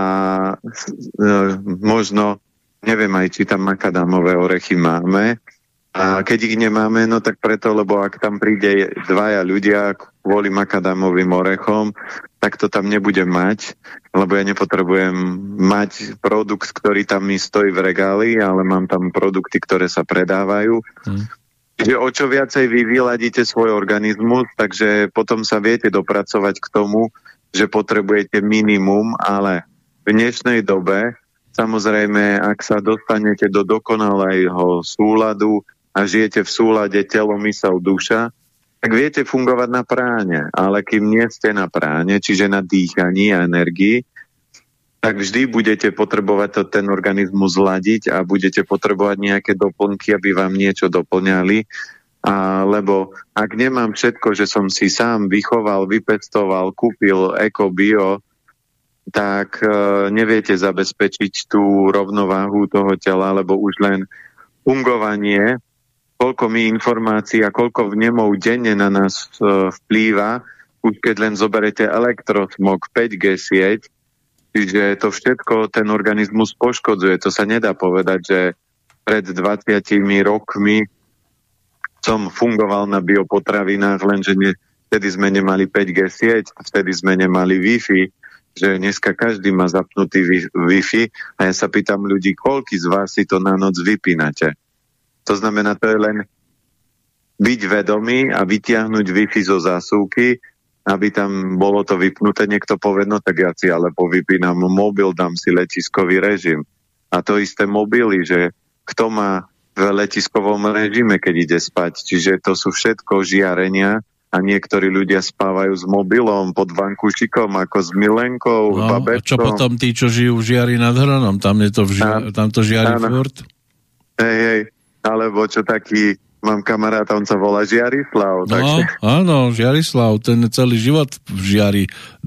možno, neviem aj, či tam makadámové orechy máme. A keď ich nemáme, no tak preto, lebo ak tam príde dvaja ľudia kvôli makadámovým orechom, tak to tam nebudem mať, lebo ja nepotrebujem mať produkt, ktorý tam mi stojí v regáli, ale mám tam produkty, ktoré sa predávajú. Čiže o čo viacej vy vyladíte svoj organizmus, takže potom sa viete dopracovať k tomu, že potrebujete minimum, ale v dnešnej dobe, samozrejme, ak sa dostanete do dokonalého súladu a žijete v súlade telo, mysel, duša, tak viete fungovať na práne, ale kým nie ste na práne, čiže na dýchaní a energii, tak vždy budete potrebovať ten organizmus zladiť a budete potrebovať nejaké doplnky, aby vám niečo doplňali. Lebo ak nemám všetko, že som si sám vychoval, vypestoval, kúpil eko, bio, tak neviete zabezpečiť tú rovnováhu toho tela, lebo už len fungovanie, koľko mi informácií a koľko vnemov denne na nás vplýva, už keď len zoberete elektrosmog, 5G sieť, čiže to všetko ten organizmus poškodzuje. To sa nedá povedať, že pred 20 rokmi som fungoval na biopotravinách, lenže vtedy sme nemali 5G sieť, vtedy sme nemali Wi-Fi, že dneska každý má zapnutý Wi-Fi a ja sa pýtam ľudí, koľký z vás si to na noc vypínate. To znamená, to je len byť vedomý a vytiahnuť Wi-Fi zo zásuvky, aby tam bolo to vypnuté. Niekto povie, no tak ja si ale povypínam mobil, dám si letiskový režim. A to isté mobily, že kto má v letiskovom režime, keď ide spať. Čiže to sú všetko žiarenia a niektorí ľudia spávajú s mobilom, pod vankúšikom, ako s milenkou, s babetkom. A čo potom tí, čo žijú v Žiari nad Hronom? Tam to žiari furt? Hej. Alebo čo taký, mám kamaráta, on sa volá Žiarislav. Takže... Áno, Žiarislav, ten celý život v Žiari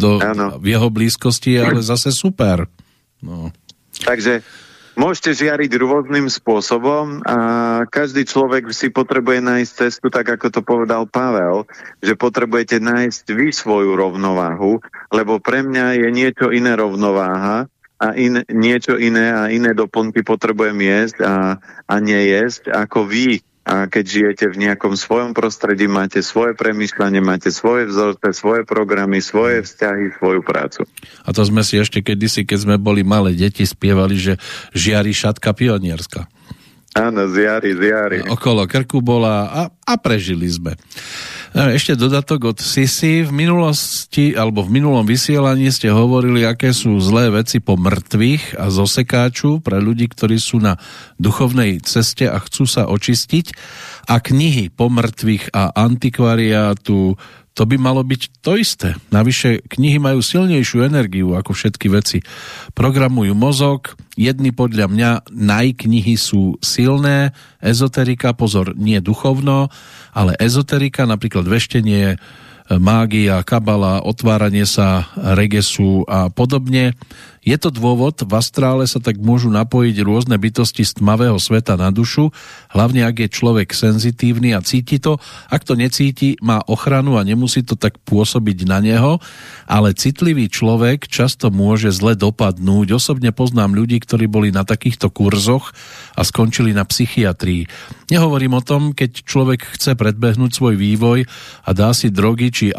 v jeho blízkosti je ale zase super. No. Takže môžete žiariť rôznym spôsobom a každý človek si potrebuje nájsť cestu, tak ako to povedal Pavel, že potrebujete nájsť vy svoju rovnováhu, lebo pre mňa je niečo iné rovnováha, a niečo iné a iné doplnky potrebujem jesť a nejesť ako vy. A keď žijete v nejakom svojom prostredí, máte svoje premýšľanie, máte svoje vzorce, svoje programy, svoje vzťahy, svoju prácu. A to sme si ešte kedysi, keď sme boli malé deti, spievali, že žiari šatka pionierska. Áno, ziari. Okolo krku bola a prežili sme. Ešte dodatok od Sisi. V minulosti, alebo v minulom vysielaní ste hovorili, aké sú zlé veci po mŕtvych a zosekáču pre ľudí, ktorí sú na duchovnej ceste a chcú sa očistiť. A knihy po mŕtvych a antikvariátu, to by malo byť to isté. Navyše knihy majú silnejšiu energiu ako všetky veci. Programujú mozog, jedny podľa mňa najknihy sú silné, ezoterika, pozor, nie duchovno, ale ezoterika, napríklad veštenie, mágia, kabala, otváranie sa regesu a podobne. Je to dôvod, v astrále sa tak môžu napojiť rôzne bytosti z tmavého sveta na dušu, hlavne ak je človek senzitívny a cíti to. Ak to necíti, má ochranu a nemusí to tak pôsobiť na neho, ale citlivý človek často môže zle dopadnúť. Osobne poznám ľudí, ktorí boli na takýchto kurzoch a skončili na psychiatrii. Nehovorím o tom, keď človek chce predbehnúť svoj vývoj a dá si drogy či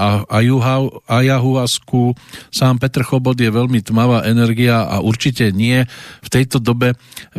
ayahuasku. Sám Petr Chobot je veľmi tmavá energia a určite nie. V tejto dobe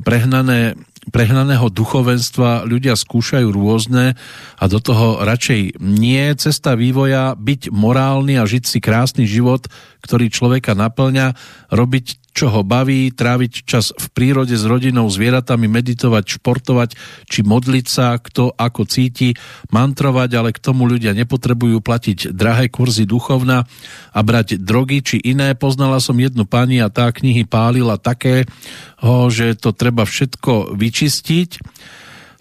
prehnaného duchovenstva ľudia skúšajú rôzne a do toho radšej nie. Cesta vývoja, byť morálny a žiť si krásny život, ktorý človeka naplňa, robiť čo ho baví, tráviť čas v prírode s rodinou, zvieratami, meditovať, športovať, či modliť sa, kto ako cíti, mantrovať, ale k tomu ľudia nepotrebujú platiť drahé kurzy duchovna a brať drogy či iné. Poznala som jednu pani a tá knihy pálila také, že to treba všetko vyčistiť.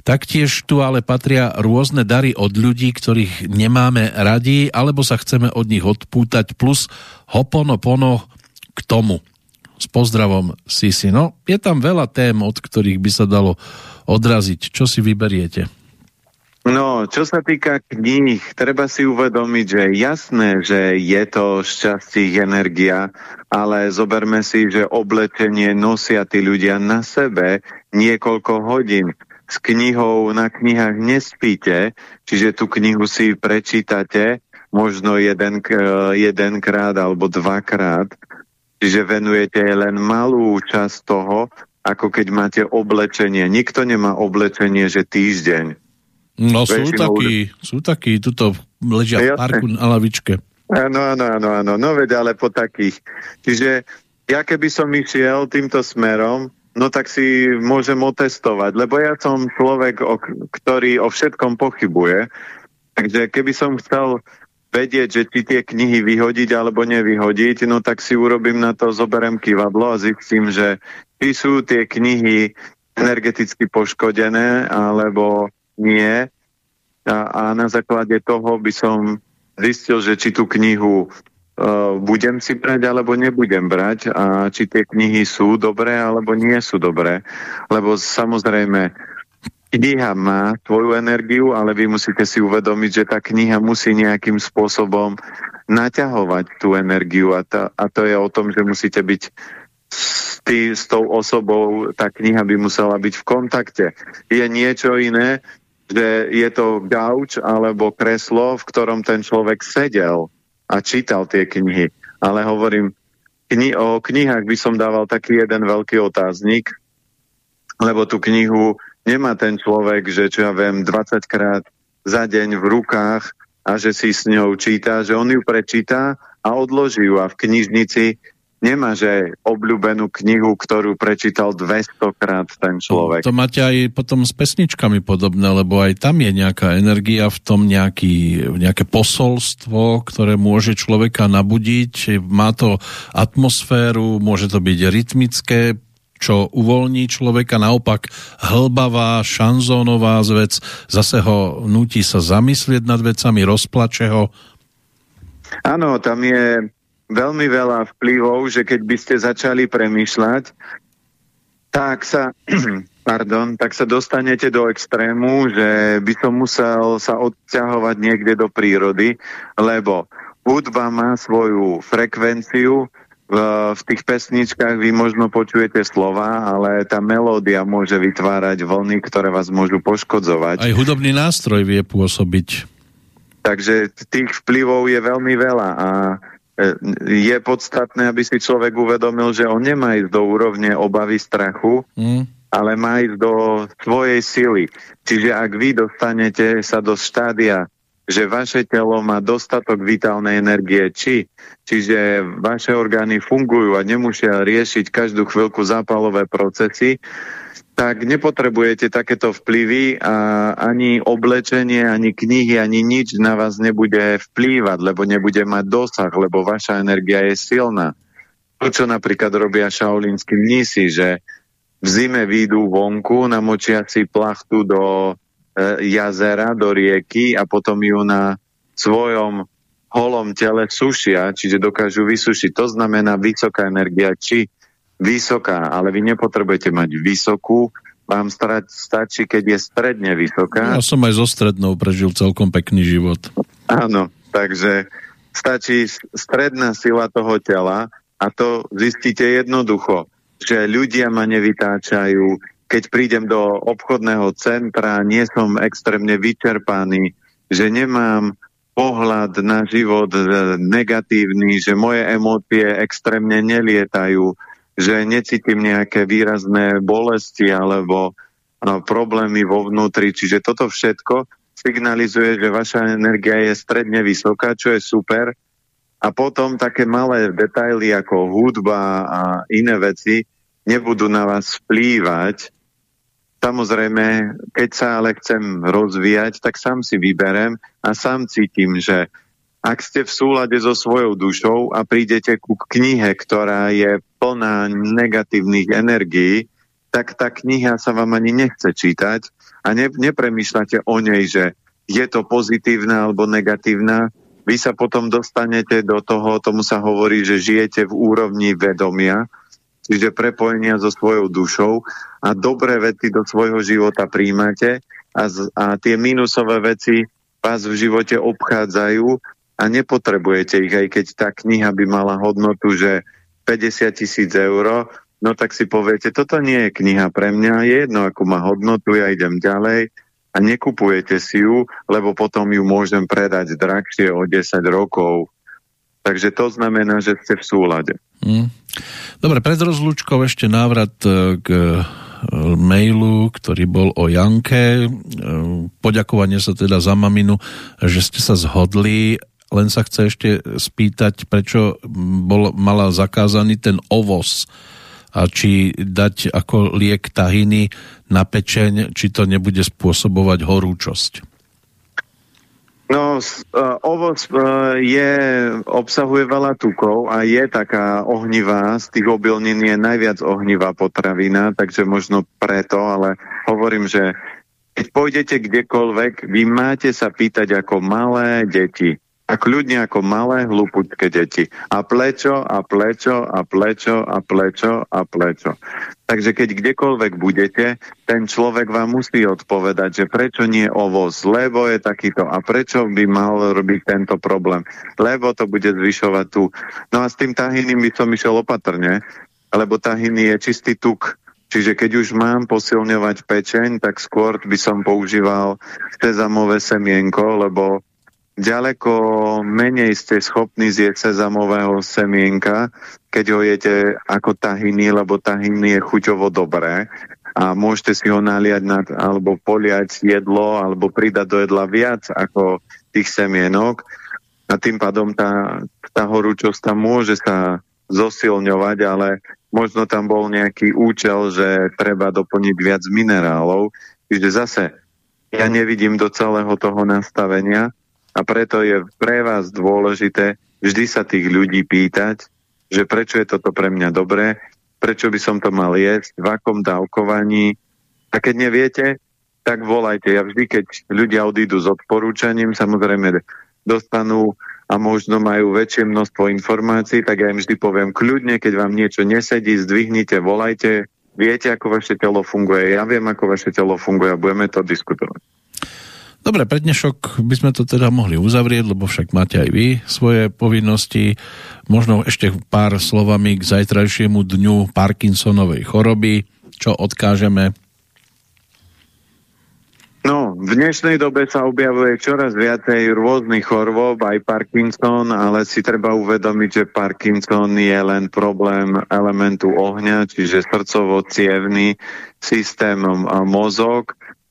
Taktiež tu ale patria rôzne dary od ľudí, ktorých nemáme radi, alebo sa chceme od nich odpútať, plus hoponopono k tomu. S pozdravom, Sisi. No, je tam veľa tém, od ktorých by sa dalo odraziť. Čo si vyberiete? No, čo sa týka kníh, treba si uvedomiť, že jasné, že je to šťastie energia, ale zoberme si, že oblečenie nosia tí ľudia na sebe niekoľko hodín. S knihou na knihách nespíte, čiže tú knihu si prečítate možno jedenkrát alebo dvakrát, čiže venujete len malú časť toho, ako keď máte oblečenie. Nikto nemá oblečenie, že týždeň. No sú takí, tuto ležia v parku na lavičke. Áno, no veď ale po takých. Čiže ja keby som išiel týmto smerom, no tak si môžem otestovať, lebo ja som človek, ktorý o všetkom pochybuje, takže keby som chcel vedieť, že či tie knihy vyhodiť alebo nevyhodiť, no tak si urobím na to, zoberiem kývadlo a zistím, že či sú tie knihy energeticky poškodené alebo nie. A na základe toho by som zistil, že či tú knihu budem si brať alebo nebudem brať a či tie knihy sú dobré alebo nie sú dobré. Lebo samozrejme kniha má tvoju energiu, ale vy musíte si uvedomiť, že tá kniha musí nejakým spôsobom naťahovať tú energiu a to je o tom, že musíte byť s tou osobou, tá kniha by musela byť v kontakte. Je niečo iné, že je to gauč alebo kreslo, v ktorom ten človek sedel a čítal tie knihy. Ale hovorím, o knihách by som dával taký jeden veľký otáznik, lebo tú knihu nemá ten človek, že čo ja viem, 20 krát za deň v rukách a že si s ňou číta, že on ju prečíta a odloží ju a v knižnici nemá, že obľúbenú knihu, ktorú prečítal 200 krát ten človek. To máte aj potom s pesničkami podobné, lebo aj tam je nejaká energia v tom, nejaké posolstvo, ktoré môže človeka nabudiť. Má to atmosféru, môže to byť rytmické, čo uvoľní človeka, naopak hlbavá, šanzónová vec, zase ho núti sa zamyslieť nad vecami, rozplače ho. Áno, tam je veľmi veľa vplyvov, že keď by ste začali premýšľať, tak sa dostanete do extrému, že by som musel sa odťahovať niekde do prírody, lebo hudba má svoju frekvenciu, v tých pesničkách vy možno počujete slova, ale tá melódia môže vytvárať vlny, ktoré vás môžu poškodzovať. Aj hudobný nástroj vie pôsobiť. Takže tých vplyvov je veľmi veľa a je podstatné, aby si človek uvedomil, že on nemá ísť do úrovne obavy, strachu, ale má ísť do svojej sily. Čiže ak vy dostanete sa do štádia, že vaše telo má dostatok vitálnej energie, čiže vaše orgány fungujú a nemusia riešiť každú chvíľku zápalové procesy, tak nepotrebujete takéto vplyvy a ani oblečenie, ani knihy, ani nič na vás nebude vplývať, lebo nebude mať dosah, lebo vaša energia je silná. To, čo napríklad robia šaolínski mnísi, že v zime výjdu vonku, namočia si plachtu do jazera, do rieky a potom ju na svojom holom tele sušia, čiže dokážu vysušiť. To znamená vysoká energia, či vysoká, ale vy nepotrebujete mať vysokú, vám stačí, keď je stredne vysoká. Ja som aj so strednou prežil celkom pekný život. Áno, takže stačí stredná sila toho tela a to zistíte jednoducho, že ľudia ma nevytáčajú. Keď prídem do obchodného centra, nie som extrémne vyčerpaný, že nemám pohľad na život negatívny, že moje emócie extrémne nelietajú, že necítim nejaké výrazné bolesti alebo problémy vo vnútri. Čiže toto všetko signalizuje, že vaša energia je stredne vysoká, čo je super. A potom také malé detaily ako hudba a iné veci nebudú na vás vplývať. Samozrejme, keď sa ale chcem rozvíjať, tak sám si vyberem a sám cítim, že ak ste v súlade so svojou dušou a prídete ku knihe, ktorá je plná negatívnych energií, tak tá kniha sa vám ani nechce čítať a nepremýšľate o nej, že je to pozitívna alebo negatívna. Vy sa potom dostanete do toho, tomu sa hovorí, že žijete v úrovni vedomia, čiže prepojenia so svojou dušou a dobré veci do svojho života príjmate a tie mínusové veci vás v živote obchádzajú a nepotrebujete ich, aj keď tá kniha by mala hodnotu, že 50 000 eur, no tak si poviete, toto nie je kniha pre mňa, je jedno, akú má hodnotu, ja idem ďalej a nekupujete si ju, lebo potom ju môžem predať drahšie o 10 rokov. Takže to znamená, že ste v súlade. Dobre, pred rozlúčkou ešte návrat k mailu, ktorý bol o Janke. Poďakovanie sa teda za maminu, že ste sa zhodli. Len sa chce ešte spýtať, prečo mala zakázaný ten ovoz a či dať ako liek tahiny na pečeň, či to nebude spôsobovať horúčosť. No, ovoz obsahuje veľa tukov a je taká ohnivá, z tých obilnín je najviac ohnivá potravina, takže možno preto, ale hovorím, že keď pôjdete kdekoľvek, vy máte sa pýtať ako malé deti. A kľudne ako malé, hlúpučké deti. A plečo, a plečo, a plečo, a plečo, a plečo. Takže keď kdekoľvek budete, ten človek vám musí odpovedať, že prečo nie ovoz, lebo je takýto. A prečo by mal robiť tento problém? Lebo to bude zvyšovať tu. No a s tým tahyným by som išiel opatrne, lebo tahiny je čistý tuk. Čiže keď už mám posilňovať pečeň, tak skôr by som používal sezamové semienko, lebo ďaleko menej ste schopní zjesť sezamového semienka, keď ho jete ako tahiny, lebo tahiny je chuťovo dobré a môžete si ho naliať alebo poliať jedlo, alebo pridať do jedla viac ako tých semienok a tým pádom tá horúčosť tam môže sa zosilňovať, ale možno tam bol nejaký účel, že treba doplniť viac minerálov. Čiže zase ja nevidím do celého toho nastavenia, a preto je pre vás dôležité vždy sa tých ľudí pýtať, že prečo je toto pre mňa dobré, prečo by som to mal jesť, v akom dávkovaní. A keď neviete, tak volajte. Ja vždy, keď ľudia odídu s odporúčaním, samozrejme dostanú a možno majú väčšie množstvo informácií, tak ja im vždy poviem kľudne, keď vám niečo nesedí, zdvihnite, volajte, viete, ako vaše telo funguje, ja viem, ako vaše telo funguje a budeme to diskutovať. Dobre, pre dnešok by sme to teda mohli uzavrieť, lebo však máte aj vy svoje povinnosti. Možno ešte pár slovami k zajtrajšiemu dňu Parkinsonovej choroby. Čo odkážeme? No, v dnešnej dobe sa objavuje čoraz viacej rôznych chorôb, aj Parkinson, ale si treba uvedomiť, že Parkinson je len problém elementu ohňa, čiže srdcovo-cievny systém mozog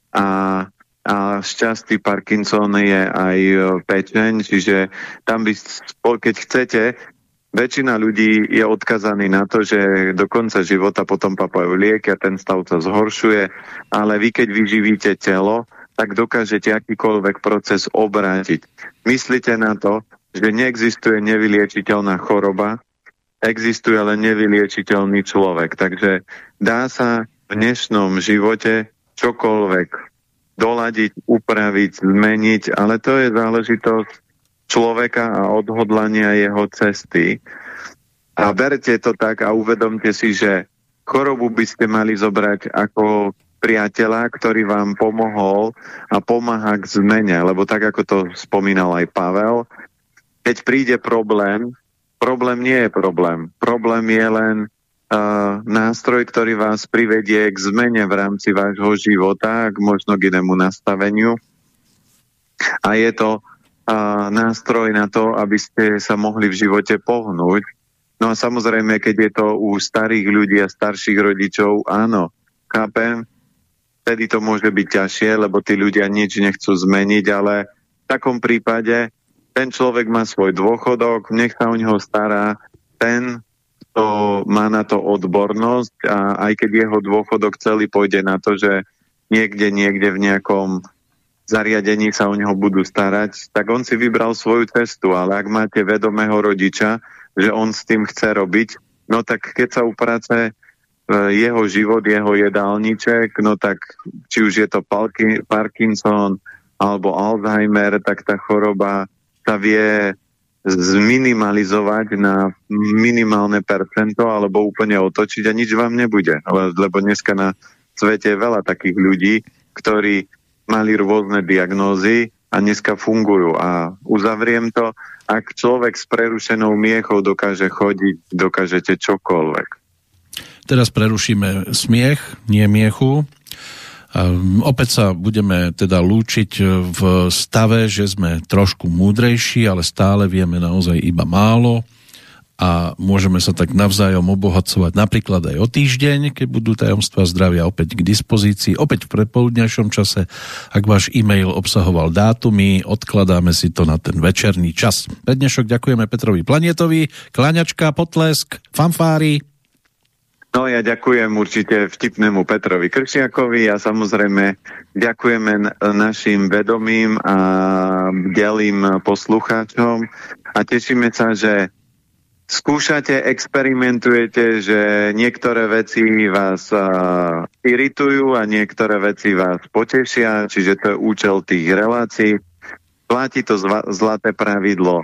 a šťastný Parkinson je aj pečeň, čiže tam by, keď chcete, väčšina ľudí je odkazaný na to, že do konca života potom papajú lieky a ten stav sa zhoršuje, ale vy keď vyživíte telo, tak dokážete akýkoľvek proces obrátiť. Myslíte na to, že neexistuje nevyliečiteľná choroba, existuje len nevyliečiteľný človek. Takže dá sa v dnešnom živote čokoľvek doladiť, upraviť, zmeniť, ale to je záležitosť človeka a odhodlania jeho cesty. A berte to tak a uvedomte si, že chorobu by ste mali zobrať ako priateľa, ktorý vám pomohol a pomáha k zmene, lebo tak, ako to spomínal aj Pavel, keď príde problém nie je problém. Problém je len nástroj, ktorý vás privedie k zmene v rámci vášho života, možno k inému nastaveniu. A je to nástroj na to, aby ste sa mohli v živote pohnúť. No a samozrejme, keď je to u starých ľudí a starších rodičov, áno, chápem, vtedy to môže byť ťažšie, lebo tí ľudia nič nechcú zmeniť, ale v takom prípade ten človek má svoj dôchodok, nech sa o neho stará ten, to má na to odbornosť a aj keď jeho dôchodok celý pôjde na to, že niekde v nejakom zariadení sa o neho budú starať, tak on si vybral svoju cestu, ale ak máte vedomého rodiča, že on s tým chce robiť, no tak keď sa uprace jeho život, jeho jedálniček, no tak či už je to Parkinson alebo Alzheimer, tak tá choroba sa vie zminimalizovať na minimálne percento alebo úplne otočiť a nič vám nebude. Lebo dneska na svete je veľa takých ľudí, ktorí mali rôzne diagnózy a dneska fungujú. A uzavriem to, ak človek s prerušenou miechou dokáže chodiť, dokážete čokoľvek. Teraz prerušíme smiech, nie miechu. Opäť sa budeme teda lúčiť v stave, že sme trošku múdrejší, ale stále vieme naozaj iba málo a môžeme sa tak navzájom obohacovať napríklad aj o týždeň, keď budú tajomstvá zdravia opäť k dispozícii, opäť v prepoludňajšom čase. Ak váš e-mail obsahoval dátumy, odkladáme si to na ten večerný čas. Pre dnešok ďakujeme Petrovi Planetovi, kláňačka, potlesk, fanfári. No ja ďakujem určite vtipnému Petrovi Kršiakovi a samozrejme ďakujeme našim vedomým a bdelým poslucháčom a tešíme sa, že skúšate, experimentujete, že niektoré veci vás iritujú a niektoré veci vás potešia, čiže to je účel tých relácií. Platí to zlaté pravidlo.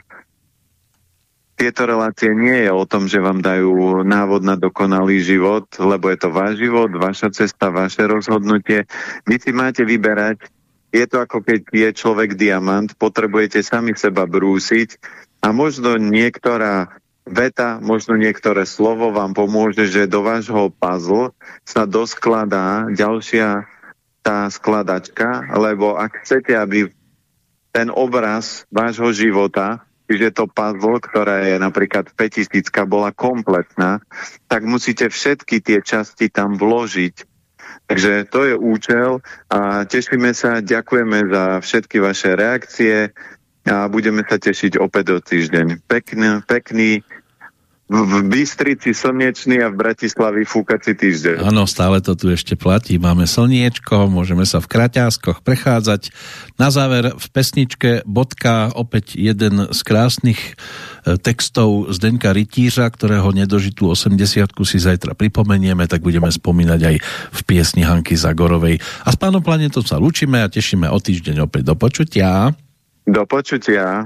Tieto relácie nie je o tom, že vám dajú návod na dokonalý život, lebo je to váš život, vaša cesta, vaše rozhodnutie. Vy si máte vyberať. Je to ako keď je človek diamant, potrebujete sami seba brúsiť a možno niektorá veta, možno niektoré slovo vám pomôže, že do vášho puzzle sa doskladá ďalšia tá skladačka, lebo ak chcete, aby ten obraz vášho života, že to puzzle, ktorá je napríklad 5000, bola kompletná, tak musíte všetky tie časti tam vložiť. Takže to je účel a tešíme sa, ďakujeme za všetky vaše reakcie a budeme sa tešiť opäť o týždeň. Pekný v Bystrici slnečný a v Bratislavi fúkací týždeň. Áno, stále to tu ešte platí. Máme slniečko, môžeme sa v kraťáskoch prechádzať. Na záver v pesničke Bodka opäť jeden z krásnych textov Zdenka Rytířa, ktorého nedožitú 80-ku si zajtra pripomenieme, tak budeme spomínať aj v piesni Hanky Zagorovej. A s pánom Planetom sa lúčime a tešíme o týždeň opäť. Do počutia. Do počutia.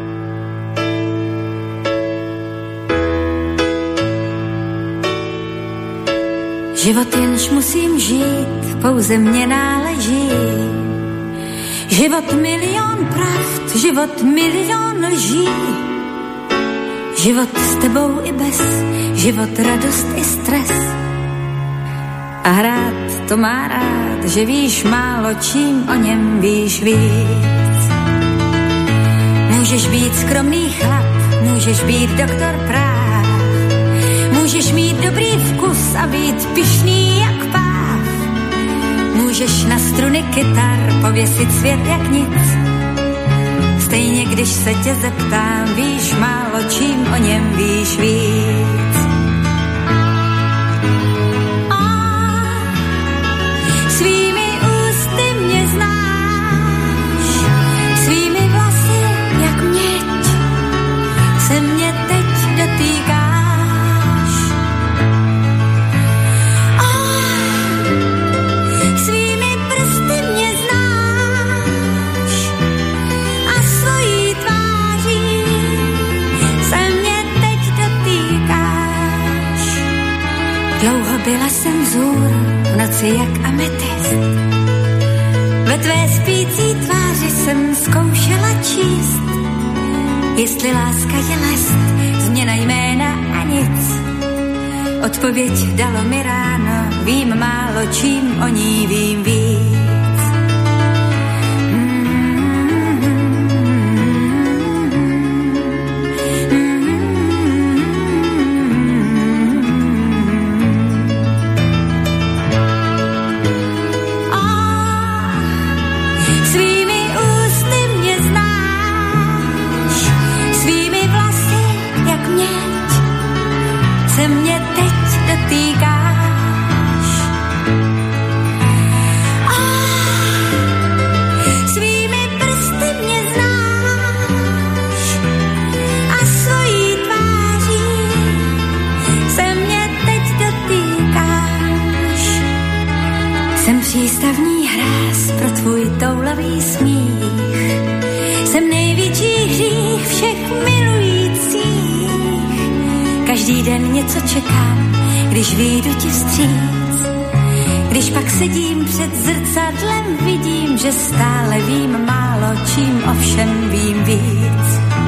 Život jenž musím žít, pouze mně náleží. Život milion pravd, život milion lží. Život s tebou i bez, život radost i stres. A hrát to má rád, že víš málo, čím o něm víš víc. Můžeš být skromný chlap, můžeš být doktor práv. Můžeš mít dobrý vkus a být pyšný jak páv. Můžeš na struny kytar pověsit svět jak nic. Stejně když se tě zeptám, víš málo, čím o něm víš víc. A svými ústy mě znáš, svými vlasy jak měď se mě teď dotýká. Byla jsem vzůr v noci jak ametist. Ve tvé spící tváři jsem zkoušela číst, jestli láska je lest, změna jména a nic. Odpověď dalo mi ráno, vím málo, čím o ní vím víc. toulavý smích. Jsem největší hřích všech milujících. Každý den něco čekám, když vyjdu ti vstříc. Když pak sedím před zrcadlem, vidím, že stále vím málo, čím ovšem vím víc.